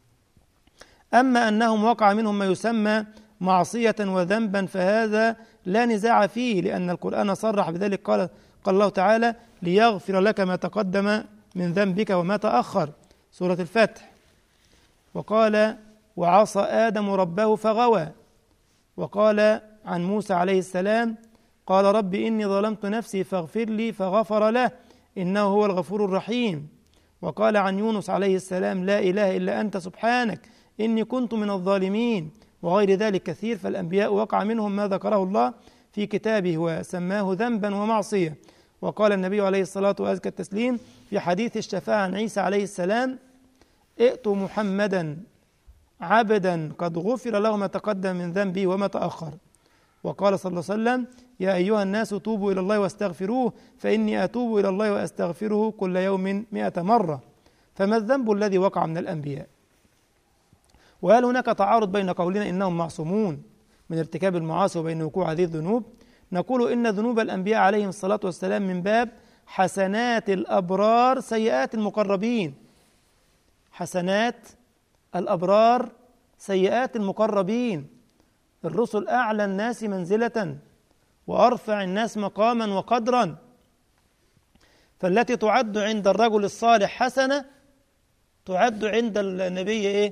أما أنهم وقع منهم ما يسمى معصية وذنبا فهذا لا نزاع فيه، لأن القرآن صرح بذلك، قال قال الله تعالى ليغفر لك ما تقدم من ذنبك وما تأخر، سورة الفتح. وقال وعصى آدم ربه فغوى. وقال عن موسى عليه السلام قال رب إني ظلمت نفسي فاغفر لي فغفر له إنه هو الغفور الرحيم. وقال عن يونس عليه السلام لا إله إلا أنت سبحانك إني كنت من الظالمين، وغير ذلك كثير. فالأنبياء وقع منهم ما ذكره الله في كتابه وسماه ذنبا ومعصية. وقال النبي عليه الصلاة وأزكى التسليم في حديث الشفاعة عن عيسى عليه السلام ائتوا محمدا عبدا قد غفر له ما تقدم من ذنبه وما تأخر. وقال صلى الله عليه وسلم يا أيها الناس توبوا إلى الله واستغفروه فإني أتوب إلى الله وأستغفره كل يوم مئة مرة. فما الذنب الذي وقع من الأنبياء؟ وهل هناك تعارض بين قولنا إنهم معصومون من ارتكاب المعاصي وبين وقوع هذه الذنوب؟ نقول إن ذنوب الأنبياء عليهم الصلاة والسلام من باب حسنات الأبرار سيئات المقربين. حسنات الأبرار سيئات المقربين. الرسل أعلى الناس منزلة وأرفع الناس مقاما وقدرا، فالتي تعد عند الرجل الصالح حسنة تعد عند النبي إيه؟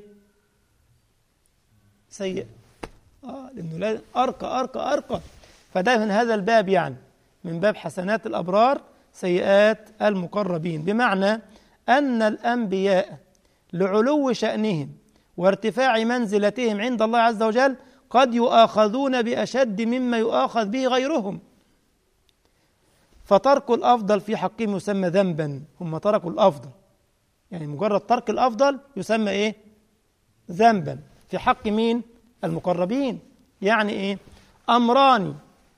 سيئة. آه لأنه لا أرقى أرقى أرقى. فده من هذا الباب، يعني من باب حسنات الأبرار سيئات المقربين، بمعنى أن الأنبياء لعلو شأنهم وارتفاع منزلتهم عند الله عز وجل قد يؤاخذون بأشد مما يؤاخذ به غيرهم، فترك الأفضل في حقهم يسمى ذنبا. هم تركوا الأفضل، يعني مجرد ترك الأفضل يسمى إيه؟ ذنبا في حق مين؟ المقربين. يعني إيه؟ أمران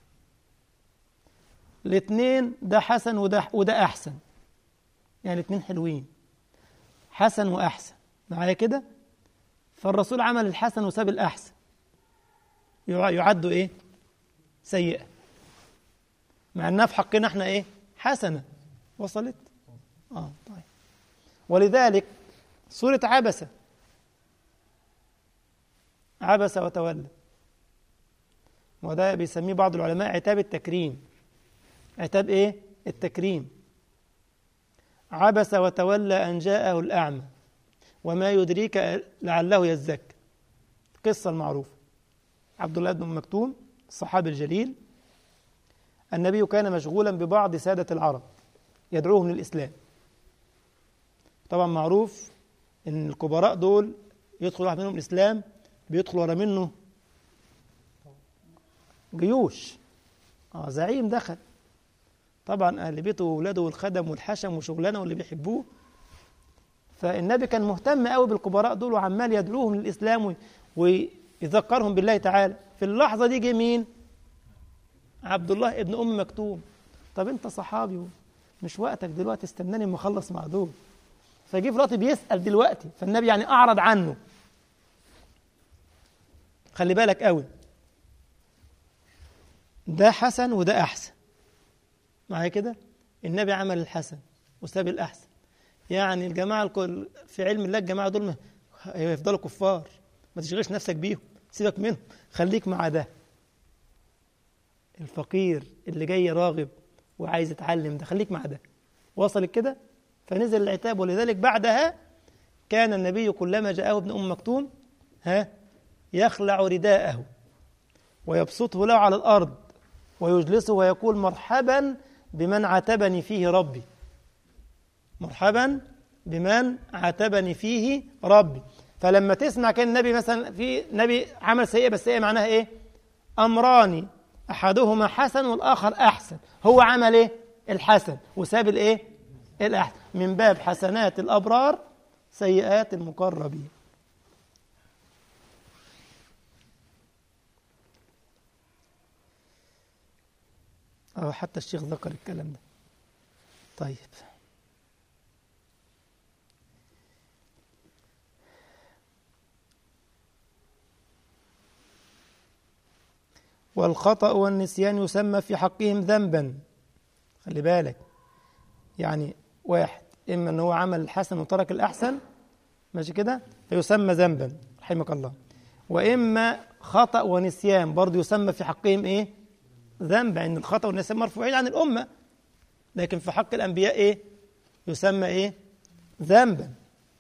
الاثنين، ده حسن وده, وده أحسن، يعني الاثنين حلوين، حسن وأحسن، معايا كده؟ فالرسول عمل الحسن وساب الأحسن، يعد إيه؟ سيئة، مع أنها في حقنا احنا إيه؟ حسنة. وصلت؟ آه طيب. ولذلك سورة عبسة عبس وتولى، وده بيسميه بعض العلماء عتاب التكريم. عتاب إيه؟ التكريم. عبس وتولى أن جاءه الأعمى وما يدريك لعله يزكى. القصة المعروفة، عبد الله بن مكتوم الصحابي الجليل، النبي كان مشغولا ببعض سادة العرب يدعوهم للإسلام. طبعا معروف إن الكبراء دول يدخل واحد منهم الإسلام بيدخل ورا منه جيوش. آه زعيم دخل، طبعا أهل بيته وولاده والخدم والحشم وشغلانه واللي بيحبوه. فالنبي كان مهتم قوي بالكبراء دول وعمال يدعوهم للإسلام ويذكرهم بالله تعالى. في اللحظة دي جه مين؟ عبد الله ابن أم مكتوم. طب أنت صحابي مش وقتك دلوقتي، استناني ما أخلص مع دول. فجه في راتب بيسأل دلوقتي، فالنبي يعني أعرض عنه، خلي بالك قوي، ده حسن وده أحسن معايا كده. النبي عمل الحسن وساب الأحسن. يعني الجماعة الكل في علم الله الجماعة دول يفضلوا كفار، ما تشغلش نفسك بيهم، سيبك منهم، خليك مع ده الفقير اللي جاي راغب وعايز يتعلم، ده خليك مع ده. وصلت كده؟ فنزل العتاب. ولذلك بعدها كان النبي كلما جاءه ابن أم مكتوم ها يخلع رداءه ويبسطه له على الأرض ويجلسه ويقول مرحبا بمن عاتبني فيه ربي، مرحبا بمن عاتبني فيه ربي. فلما تسمع كان النبي مثلا في نبي عمل سيئة، بس سيئة معناها ايه؟ أمران أحدهما حسن والآخر أحسن، هو عمل ايه؟ الحسن وساب الايه؟ الأحسن، من باب حسنات الأبرار سيئات المقربين. أو حتى الشيخ ذكر الكلام ده. طيب، والخطأ والنسيان يسمى في حقهم ذنبا. خلي بالك، يعني واحد إما أنه هو عمل الحسن وترك الأحسن، ماشي كده، فيسمى ذنبا رحمك الله. وإما خطأ ونسيان برضو يسمى في حقهم إيه؟ ذنبا، إن الخطأ والنسيان مرفوعين عن الأمة، لكن في حق الأنبياء إيه؟ يسمى إيه؟ ذنبا.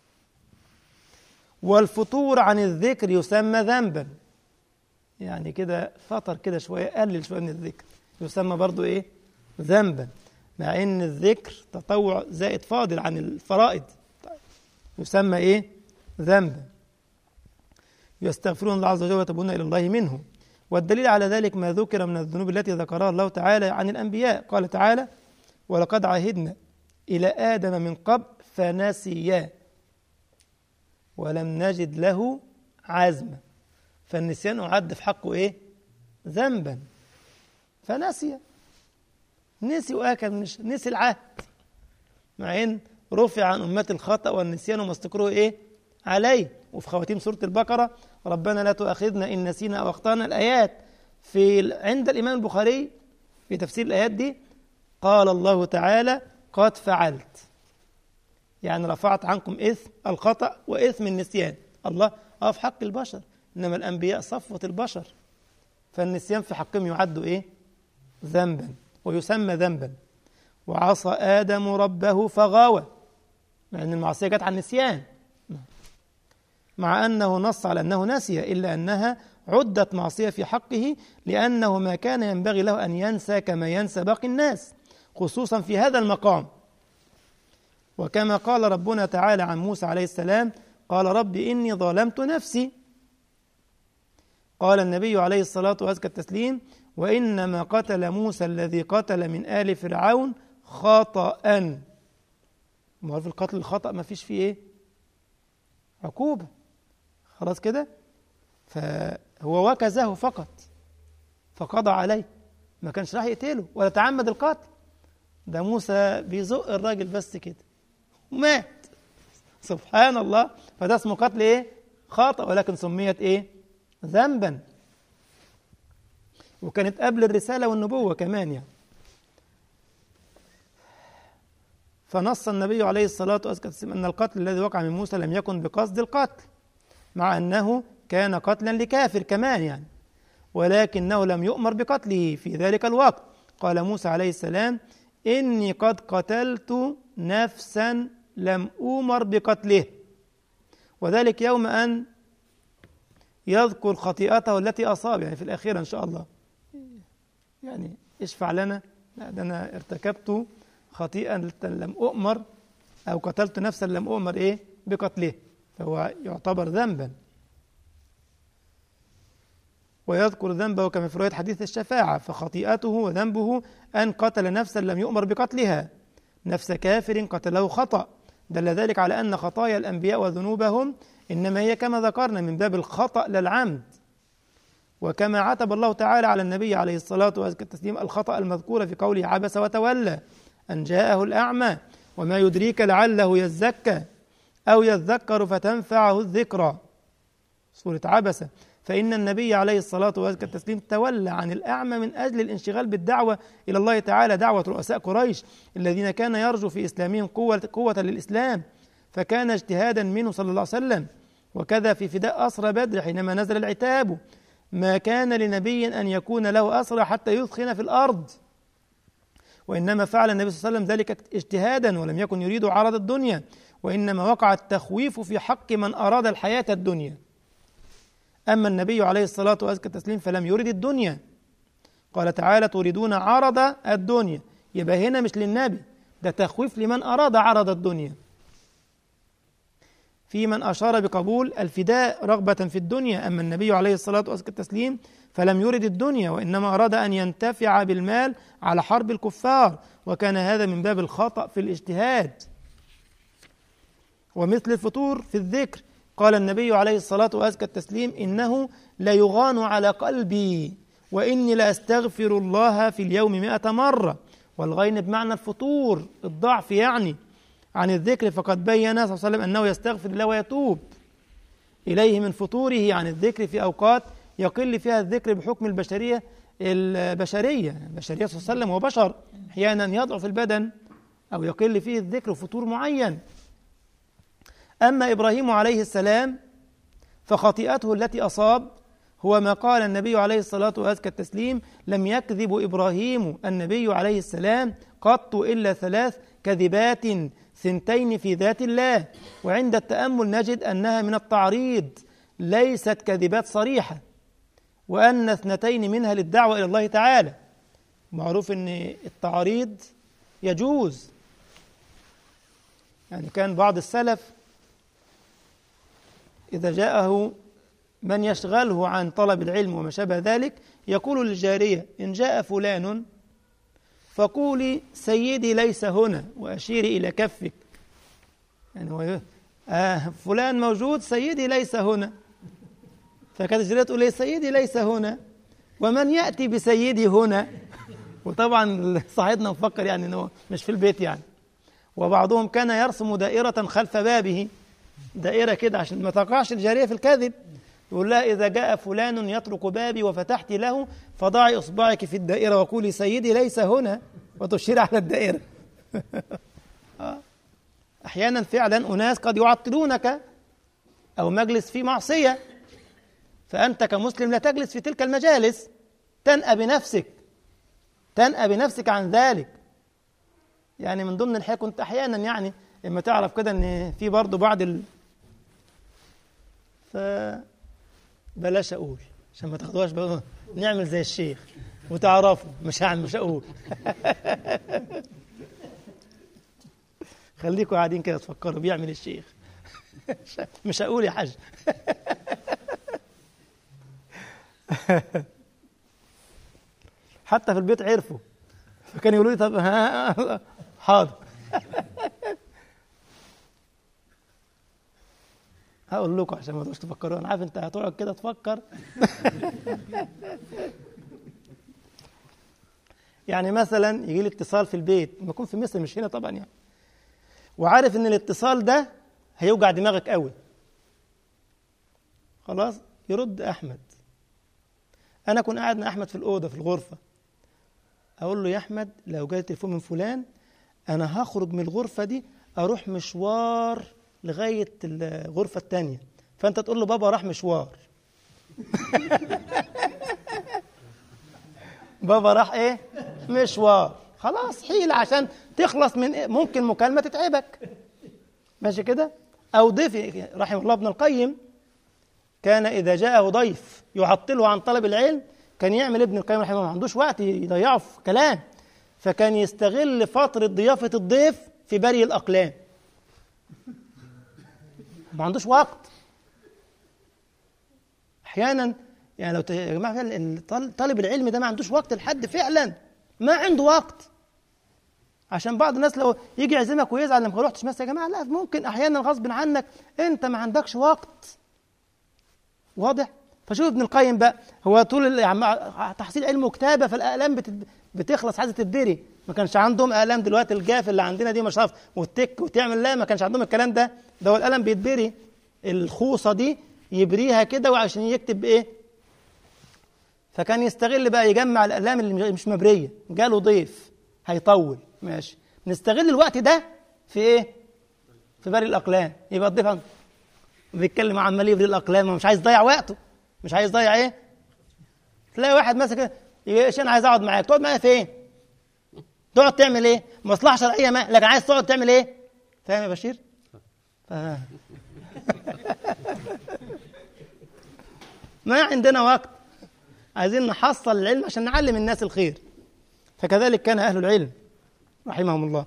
والفطور عن الذكر يسمى ذنبا، يعني كده فطر كده شوية، قلل شوية من الذكر، يسمى برضو إيه؟ ذنبا، مع إن الذكر تطوع زائد فاضل عن الفرائض، يسمى إيه؟ ذنبا. يستغفرون الله عز وجل ويتوبون إلى الله منه. والدليل على ذلك ما ذكر من الذنوب التي ذكرها الله تعالى عن الأنبياء. قال تعالى: ولقد عهدنا إلى آدم من قبل فنسي ولم نجد له عزما. فالنسيان أعد في حقه إيه؟ ذنبا، فنسي، نسي وآكل، نسي العهد، مع إن رفع عن أمة الخطأ والنسيان وما استكروه إيه؟ عليه. وفي خواتيم سورة البقرة: ربنا لا تؤاخذنا إن نسينا أو أخطأنا. الآيات في عند الإمام البخاري في تفسير الآيات دي قال الله تعالى: قد فعلت، يعني رفعت عنكم إثم الخطأ وإثم النسيان. الله أه في حق البشر، إنما الأنبياء صفوة البشر، فالنسيان في حقهم يعد إيه؟ ذنبا ويسمى ذنبا. وعصى آدم ربه فغاوى، مع أن المعصية جت عن النسيان، مع أنه نص على أنه نسي، إلا أنها عدت معصية في حقه، لأنه ما كان ينبغي له أن ينسى كما ينسى باقي الناس، خصوصا في هذا المقام. وكما قال ربنا تعالى عن موسى عليه السلام: قال رب إني ظلمت نفسي. قال النبي عليه الصلاة وأزكى التسليم: وإنما قتل موسى الذي قتل من آل فرعون خطأ. ما في القتل الخطأ ما فيش فيه إيه؟ عقوبة، خلاص كده. فهو وكزه فقط فقضى عليه، ما كانش راح يقتله ولا تعمد القتل، ده موسى بيزق الراجل بس كده ومات، سبحان الله. فده اسمه قتل ايه؟ خطأ، ولكن سميت ايه؟ ذنبا، وكانت قبل الرسالة والنبوة كمان يعني. فنص النبي عليه الصلاة والسلام أن القتل الذي وقع من موسى لم يكن بقصد القتل، مع أنه كان قتلا لكافر كمان يعني، ولكنه لم يؤمر بقتله في ذلك الوقت. قال موسى عليه السلام: إني قد قتلت نفسا لم أؤمر بقتله، وذلك يوم أن يذكر خطيئته التي أصاب، يعني في الآخرة إن شاء الله، يعني اشفع لنا، لا ده أنا ارتكبت خطيئة لم أؤمر، أو قتلت نفسا لم أؤمر إيه؟ بقتله، فهو يعتبر ذنبا. ويذكر ذنبه كما في رواية حديث الشفاعة: فخطيئته وذنبه أن قتل نفسا لم يؤمر بقتلها، نفس كافر قتله خطأ. دل ذلك على أن خطايا الأنبياء وذنوبهم إنما هي كما ذكرنا من باب الخطأ للعمد. وكما عتب الله تعالى على النبي عليه الصلاة والتسليم الخطأ المذكور في قوله: عبس وتولى أن جاءه الأعمى وما يدريك لعله يزكى أو يذكر فتنفعه الذكرى، سورة عبسة. فإن النبي عليه الصلاة والتسليم تولى عن الأعمى من أجل الانشغال بالدعوة إلى الله تعالى، دعوة رؤساء قريش الذين كان يرجو في إسلامهم قوة, قوة للإسلام، فكان اجتهادا منه صلى الله عليه وسلم. وكذا في فداء أسرى بدر حينما نزل العتاب، ما كان لنبي أن يكون له أسرى حتى يثخن في الأرض، وإنما فعل النبي صلى الله عليه وسلم ذلك اجتهادا ولم يكن يريد عرض الدنيا، وإنما وقع التخويف في حق من أراد الحياة الدنيا. أما النبي عليه الصلاة والتسليم فلم يرد الدنيا، قال تعالى تريدون عرض الدنيا، يبقى هنا مش للنبي، ده تخويف لمن أراد عرض الدنيا. في من أشار بقبول الفداء رغبة في الدنيا، أما النبي عليه الصلاة والتسليم فلم يرد الدنيا، وإنما أراد أن ينتفع بالمال على حرب الكفار، وكان هذا من باب الخطأ في الاجتهاد. ومثل الفتور في الذكر، قال النبي عليه الصلاة والتسليم إنه ليغان على قلبي وإني لأستغفر الله في اليوم مئة مرة، والغين بمعنى الفتور الضعف يعني عن الذكر، فقد بين صلى الله عليه وسلم أنه يستغفر الله ويتوب إليه من فتوره عن الذكر في أوقات يقل فيها الذكر بحكم البشرية البشرية البشرية صلى الله عليه وسلم، وبشر أحيانا يضعف البدن أو يقل فيه الذكر فتور معين. أما إبراهيم عليه السلام فخطيئته التي أصاب هو ما قال النبي عليه الصلاة والتسليم لم يكذب إبراهيم النبي عليه السلام قط إلا ثلاث كذبات ثنتين في ذات الله، وعند التأمل نجد أنها من التعريض ليست كذبات صريحة، وأن اثنتين منها للدعوة إلى الله تعالى. معروف أن التعريض يجوز، يعني كان بعض السلف إذا جاءه من يشغله عن طلب العلم وما شابه ذلك يقول للجارية إن جاء فلان فقولي سيدي ليس هنا وأشيري إلى كفك، يعني هو آه فلان موجود سيدي ليس هنا، فكانت الجارية تقول لي سيدي ليس هنا ومن يأتي بسيدي هنا، وطبعا صاحبنا مفكر يعني أنه مش في البيت يعني. وبعضهم كان يرسم دائرة خلف بابه، دائرة كده عشان ما تقعش الجارية في الكذب، يقول لها إذا جاء فلان يطرق بابي وفتحت له فضعي إصبعك في الدائرة وقولي سيدي ليس هنا وتشير على الدائرة. أحيانا فعلا أناس قد يعطلونك أو مجلس في معصية، فأنت كمسلم لا تجلس في تلك المجالس، تنأى بنفسك تنأى بنفسك عن ذلك. يعني من ضمن الحياة كنت أحيانا يعني لما تعرف كده أن في برضه بعض ال... فبلاش أقول عشان ما تاخدوهاش بقى نعمل زي الشيخ وتعرفوا، مش هعمل مش هقول. خليكم قاعدين كده تفكروا بيعمل الشيخ. مش هقول يا حاج. حتى في البيت عرفوا، فكان يقولوا لي طب ها حاضر. هقول لكم عشان ما تقعدوش تفكروا، انا عارف انت هتقعد كده تفكر. يعني مثلا يجي لي اتصال في البيت، ما يكون في مصر مش هنا طبعا يعني، وعارف ان الاتصال ده هيوجع دماغك قوي، خلاص يرد احمد. انا كنت قاعد مع احمد في الاوضه في الغرفه، اقول له يا احمد لو جاي تليفون من فلان انا هخرج من الغرفه دي اروح مشوار لغايه الغرفه الثانيه، فانت تقول له بابا راح مشوار. بابا راح ايه مشوار، خلاص حيل عشان تخلص من ممكن مكالمه تتعبك، ماشي كده. او ضيف رحمه الله ابن القيم كان اذا جاءه ضيف يعطله عن طلب العلم كان يعمل ابن القيم رحمه الله، ما عندوش وقت يضيعه في كلام، فكان يستغل فتره ضيافه الضيف في بري الاقلام، ما عندوش وقت. احيانا يعني لو يا جماعه طالب العلم ده ما عندوش وقت لحد، فعلا ما عنده وقت. عشان بعض الناس لو يجي يعزمك ويزعل لما ما رحتش مثلا، يا جماعه لا ممكن احيانا غصب عنك انت ما عندكش وقت، واضح. فشوف ابن القيم بقى هو طول يعني تحصيل علم وكتابه، فالاقلام بتخلص عايزه تدري، ما كانش عندهم اقلام دلوقتي الجاف اللي عندنا دي مش عارف وتك وتعمل، لا ما كانش عندهم الكلام ده، ده هو القلم بيتبري الخوصه دي يبريها كده وعشان يكتب ايه فكان يستغل بقى يجمع الأقلام اللي مش مبرية، جاله ضيف هيطول، ماشي، نستغل الوقت ده في إيه؟ في بري الأقلام. يبقى الضيف بيتكلم عمال يبري الأقلام ومش عايز يضيع وقته، مش عايز يضيع إيه؟ تلاقي واحد ماسك ايش انا عايز اقعد معاك، تقعد معايا فين؟ تقعد تعمل ايه؟ مصلحه شرعيه ما، لكن عايز تقعد تعمل ايه؟ فاهم يا بشير؟ آه. ما عندنا وقت، عايزين نحصل العلم عشان نعلم الناس الخير. فكذلك كان اهل العلم رحمهم الله.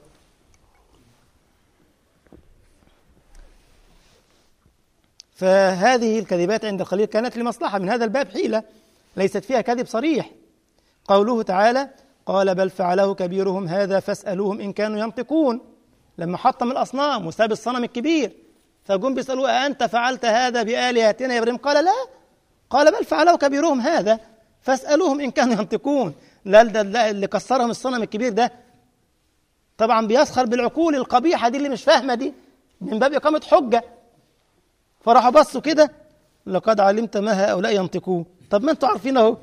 فهذه الكذبات عند القليل كانت لمصلحه، من هذا الباب حيله ليست فيها كذب صريح. قوله تعالى قال بل فعله كبيرهم هذا فاسألوهم إن كانوا ينطقون، لما حطم الأصنام وساب الصنم الكبير فجم بيسألوه أنت فعلت هذا بآلهتنا يا إبراهيم؟ قال لا، قال بل فعله كبيرهم هذا فاسألوهم إن كانوا ينطقون. لا ده اللي كسرهم الصنم الكبير ده طبعا بيسخر بالعقول القبيحة دي اللي مش فاهمة دي، من باب إقامة حجة. فراحوا بصوا كده لقد علمت ما هؤلاء ينطقون. طب ما انتوا عارفين اهو.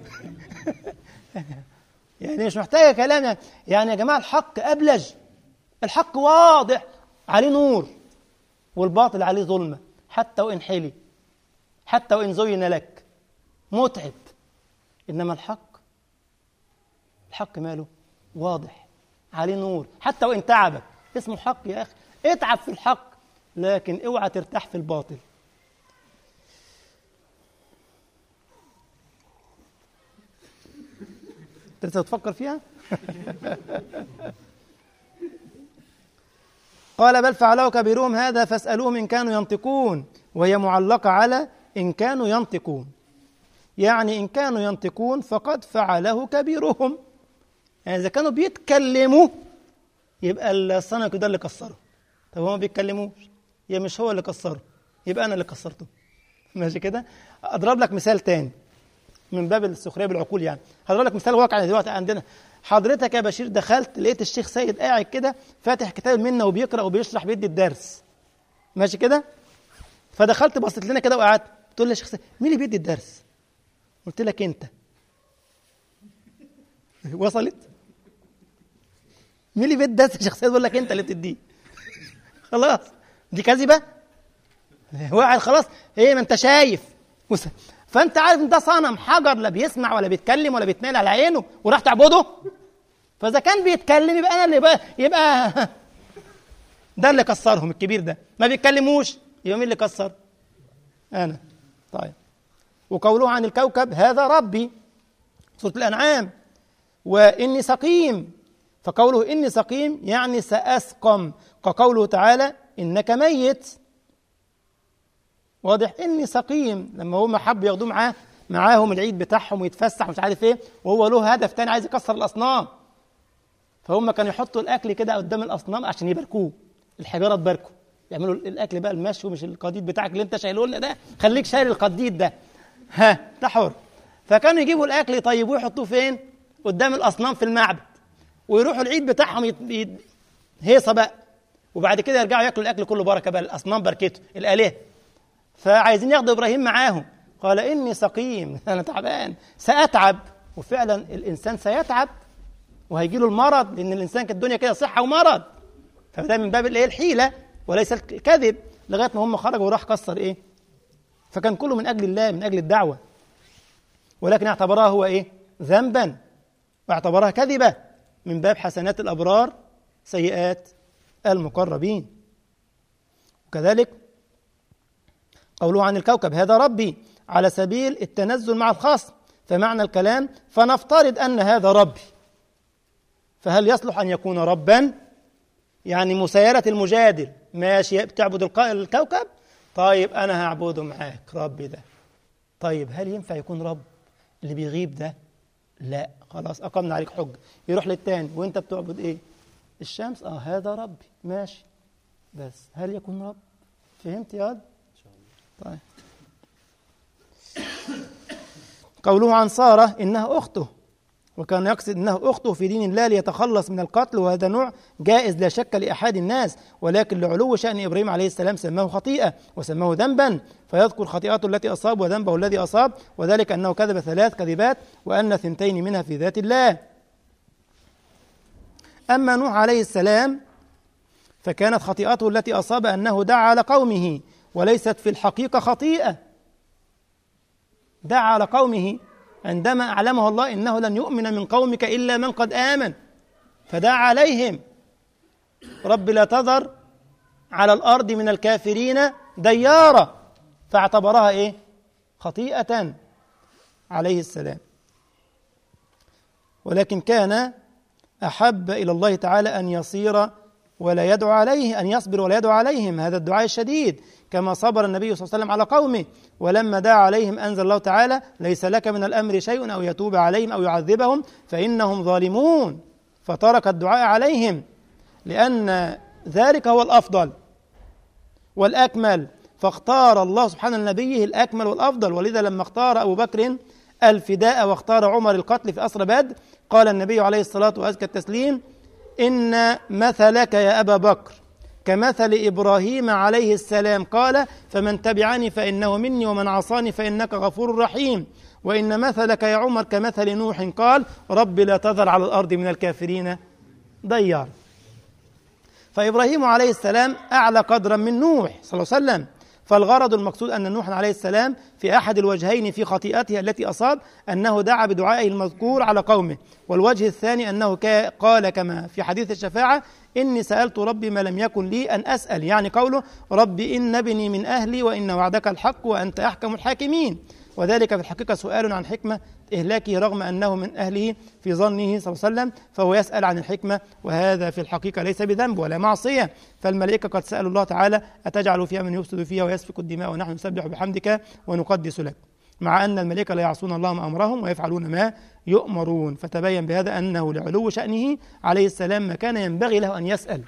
يعني مش محتاجه كلام يعني. يعني يا جماعه الحق ابلج، الحق واضح عليه نور، والباطل عليه ظلمه، حتى وان حلي، حتى وان زين لك متعب، انما الحق الحق ماله واضح عليه نور، حتى وان تعبك اسمه حق يا اخي، اتعب في الحق لكن اوعى ترتاح في الباطل. لسه تفكر فيها؟ قال بل فعله كبيرهم هذا فاسألوهم إن كانوا ينطقون، وهي معلقة على إن كانوا ينطقون، يعني إن كانوا ينطقون فقد فعله كبيرهم. يعني إذا كانوا بيتكلموا يبقى الصنم ده اللي كسره. طب هو ما بيتكلموش، يا مش هو اللي كسره يبقى أنا اللي كسرته. ماشي كده؟ أضرب لك مثال تاني من باب السخرية بالعقول. يعني هضرب لك مثال واقع دلوقتي عندنا. حضرتك يا بشير دخلت لقيت الشيخ سيد قاعد كده فاتح كتاب منا وبيقرأ وبيشرح بيدي الدرس، ماشي كده؟ فدخلت بصيت لنا كده وقعدت تقول لي يا شيخ سيد مين اللي بيدي الدرس؟ قلت لك انت. وصلت؟ مين اللي بيدي الدرس يا شيخ سيد؟ بقول لك انت اللي بتديه. خلاص دي كذبة؟ واحد خلاص ايه ما انت شايف، فانت عارف ان ده صنم حجر لا بيسمع ولا بيتكلم ولا بيتنال على عينه وراح تعبده. فاذا كان بيتكلم يبقى انا اللي بقى يبقى ده اللي كسرهم الكبير ده. ما بيتكلموش يبقى مين اللي كسر؟ انا. طيب وقوله عن الكوكب هذا ربي سورة الأنعام وإني سقيم، فقوله إني سقيم يعني سأسقم، كقوله تعالى إنك ميت. واضح؟ إني سقيم لما هم حبوا ياخدوه معاه معاهم العيد بتاعهم ويتفسح مش عارف ايه، وهو له هدف تاني عايز يكسر الأصنام، فهم كانوا يحطوا الأكل كده قدام الأصنام عشان يباركوه، الحجارة تباركوا، يعملوا الأكل بقى المشي ومش القديد بتاعك اللي انت شايله لنا ده، خليك شايل القديد ده، ها ده حر. فكانوا يجيبوا الأكل يطيبوه يحطوه فين؟ قدام الأصنام في المعبد، ويروحوا العيد بتاعهم يت... يت... هيصة بقى، وبعد كده يرجعوا ياكلوا الأكل كله بركة بقى، الأصنام بركته الآلهة. فعايزين ياخدوا إبراهيم معاهم، قال إني سقيم أنا تعبان سأتعب، وفعلا الإنسان سيتعب وهيجي له المرض، لأن الإنسان كانت الدنيا كده صحة ومرض، فده من باب الإيه الحيلة وليس الكذب، لغاية ما هم خرجوا وراح كسر إيه، فكان كله من أجل الله من أجل الدعوة، ولكن اعتبرها هو إيه ذنبا واعتبرها كذبة من باب حسنات الأبرار سيئات المقربين. وكذلك قوله عن الكوكب هذا ربي على سبيل التنزل مع الخاص، فمعنى الكلام فنفترض أن هذا ربي، فهل يصلح أن يكون ربا؟ يعني مسايرة المجادل، ماشي بتعبد الكوكب، طيب أنا هعبده معاك ربي ده، طيب هل ينفع يكون رب اللي بيغيب ده؟ لا خلاص أقمنا عليك حجة. يروح للتاني وانت بتعبد ايه؟ الشمس، اه هذا ربي ماشي، بس هل يكون رب؟ فهمت يا واد؟ طيب قوله عن سارة إنها أخته، وكان يقصد أنه أخته في دين الله ليتخلص من القتل، وهذا نوع جائز لا شك لأحد الناس، ولكن لعلو شأن إبراهيم عليه السلام سماه خطيئة وسماه ذنبا، فيذكر خطيئته التي أصاب وذنبه الذي أصاب، وذلك أنه كذب ثلاث كذبات وأن ثنتين منها في ذات الله. أما نوح عليه السلام فكانت خطيئته التي أصاب أنه دعا على قومه، وليست في الحقيقة خطيئة. دعا على قومه عندما أعلمه الله إنه لن يؤمن من قومك إلا من قد آمن، فدعا عليهم رب لا تذر على الأرض من الكافرين ديارا، فاعتبرها إيه؟ خطيئة عليه السلام. ولكن كان أحب إلى الله تعالى أن يصير ولا يدعو عليه، أن يصبر ولا يدعو عليهم، هذا الدعاء الشديد كما صبر النبي صلى الله عليه وسلم على قومه. ولما دعا عليهم أنزل الله تعالى: ليس لك من الأمر شيء أو يتوب عليهم أو يعذبهم فإنهم ظالمون، فترك الدعاء عليهم لأن ذلك هو الأفضل والأكمل، فاختار الله سبحانه لنبيه الأكمل والأفضل. ولذا لما اختار أبو بكر الفداء واختار عمر القتل في أسر بدر، قال النبي عليه الصلاة وأزكى التسليم: إن مثلك يا أبا بكر كمثل إبراهيم عليه السلام، قال: فمن تبعني فإنه مني ومن عصاني فإنك غفور رحيم. وإن مثلك يا عمر كمثل نوح، قال: رب لا تذر على الأرض من الكافرين ديار. فإبراهيم عليه السلام أعلى قدرا من نوح صلى الله عليه وسلم. فالغرض المقصود أن نوح عليه السلام في أحد الوجهين في خطيئته التي أصاب أنه دعا بدعائه المذكور على قومه، والوجه الثاني أنه قال كما في حديث الشفاعة: إني سألت ربي ما لم يكن لي أن أسأل، يعني قوله: ربي إن ابني من أهلي وإن وعدك الحق وأنت أحكم الحاكمين. وذلك في الحقيقة سؤال عن حكمة إهلاكه رغم أنه من أهله في ظنه صلى الله عليه وسلم، فهو يسأل عن الحكمة، وهذا في الحقيقة ليس بذنب ولا معصية. فالملائكة قد سألوا الله تعالى: أتجعل فيها من يفسد فيها ويسفك الدماء ونحن نسبح بحمدك ونقدس لك، مع أن الملائكة لا يعصون الله ما أمرهم ويفعلون ما يؤمرون. فتبين بهذا أنه لعلو شأنه عليه السلام ما كان ينبغي له أن يسأل.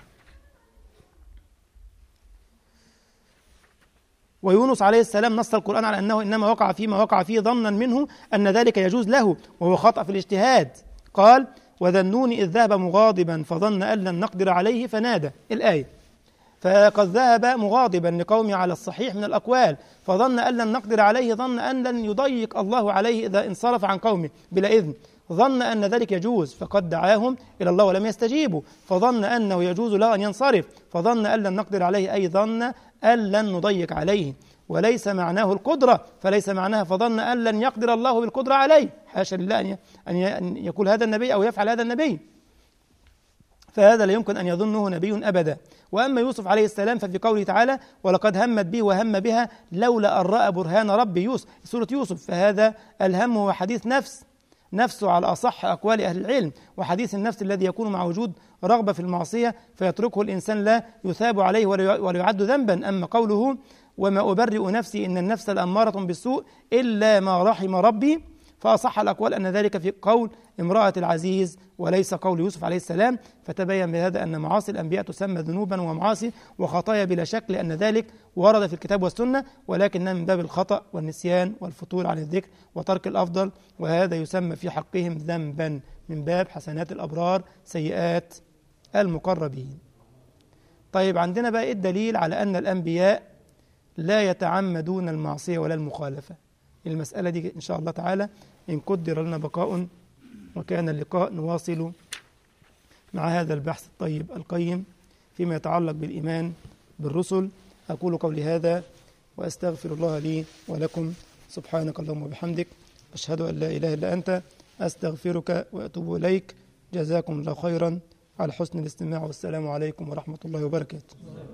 ويونس عليه السلام نص القرآن على أنه إنما وقع فيما وقع فيه ظنا منه أن ذلك يجوز له، وهو خطأ في الاجتهاد. قال: وذا النون إذ ذهب مغاضبا فظن أن لن نقدر عليه فنادى، الآية. فقد ذهب مغاضبا لقومه على الصحيح من الأقوال، فظن أن لن نقدر عليه، ظن أن لن يضيق الله عليه إذا انصرف عن قومه بلا إذن، ظن أن ذلك يجوز، فقد دعاهم إلى الله ولم يستجيبوا، فظن أنه يجوز له أن ينصرف، فظن أن لن نقدر عليه، أي ظن أن لن نضيق عليه، وليس معناه القدرة، فليس معناها فظن أن لن يقدر الله بالقدرة عليه، حاشا لله أن يقول هذا النبي أو يفعل هذا النبي، فهذا لا يمكن أن يظنه نبي أبدا. وأما يوسف عليه السلام ففي قوله تعالى: ولقد همت به وهم بها لولا أن رأى برهان ربي، يوسف سورة يوسف، فهذا الهم هو حديث نفس، نفسه على أصح أقوال أهل العلم، وحديث النفس الذي يكون مع وجود رغبة في المعصية فيتركه الإنسان لا يثاب عليه ولا يعد ذنبا. أما قوله: وما أبرئ نفسي إن النفس لأمارة بالسوء إلا ما رحم ربي، فأصح الأقوال أن ذلك في قول امرأة العزيز وليس قول يوسف عليه السلام. فتبين بهذا أن معاصي الأنبياء تسمى ذنوبا ومعاصي وخطايا بلا شك، لأن ذلك ورد في الكتاب والسنة، ولكنها من باب الخطأ والنسيان والفتور عن الذكر وترك الأفضل، وهذا يسمى في حقهم ذنبا من باب حسنات الأبرار سيئات المقربين. طيب، عندنا بقى الدليل على أن الأنبياء لا يتعمدون المعصية ولا المخالفة. المسألة دي إن شاء الله تعالى إن قدر لنا بقاء وكان اللقاء نواصل مع هذا البحث الطيب القيم فيما يتعلق بالإيمان بالرسل. أقول قولي هذا وأستغفر الله لي ولكم. سبحانك اللهم وبحمدك، أشهد أن لا إله إلا أنت، أستغفرك وأتوب إليك. جزاكم الله خيرا على حسن الاستماع، والسلام عليكم ورحمة الله وبركاته.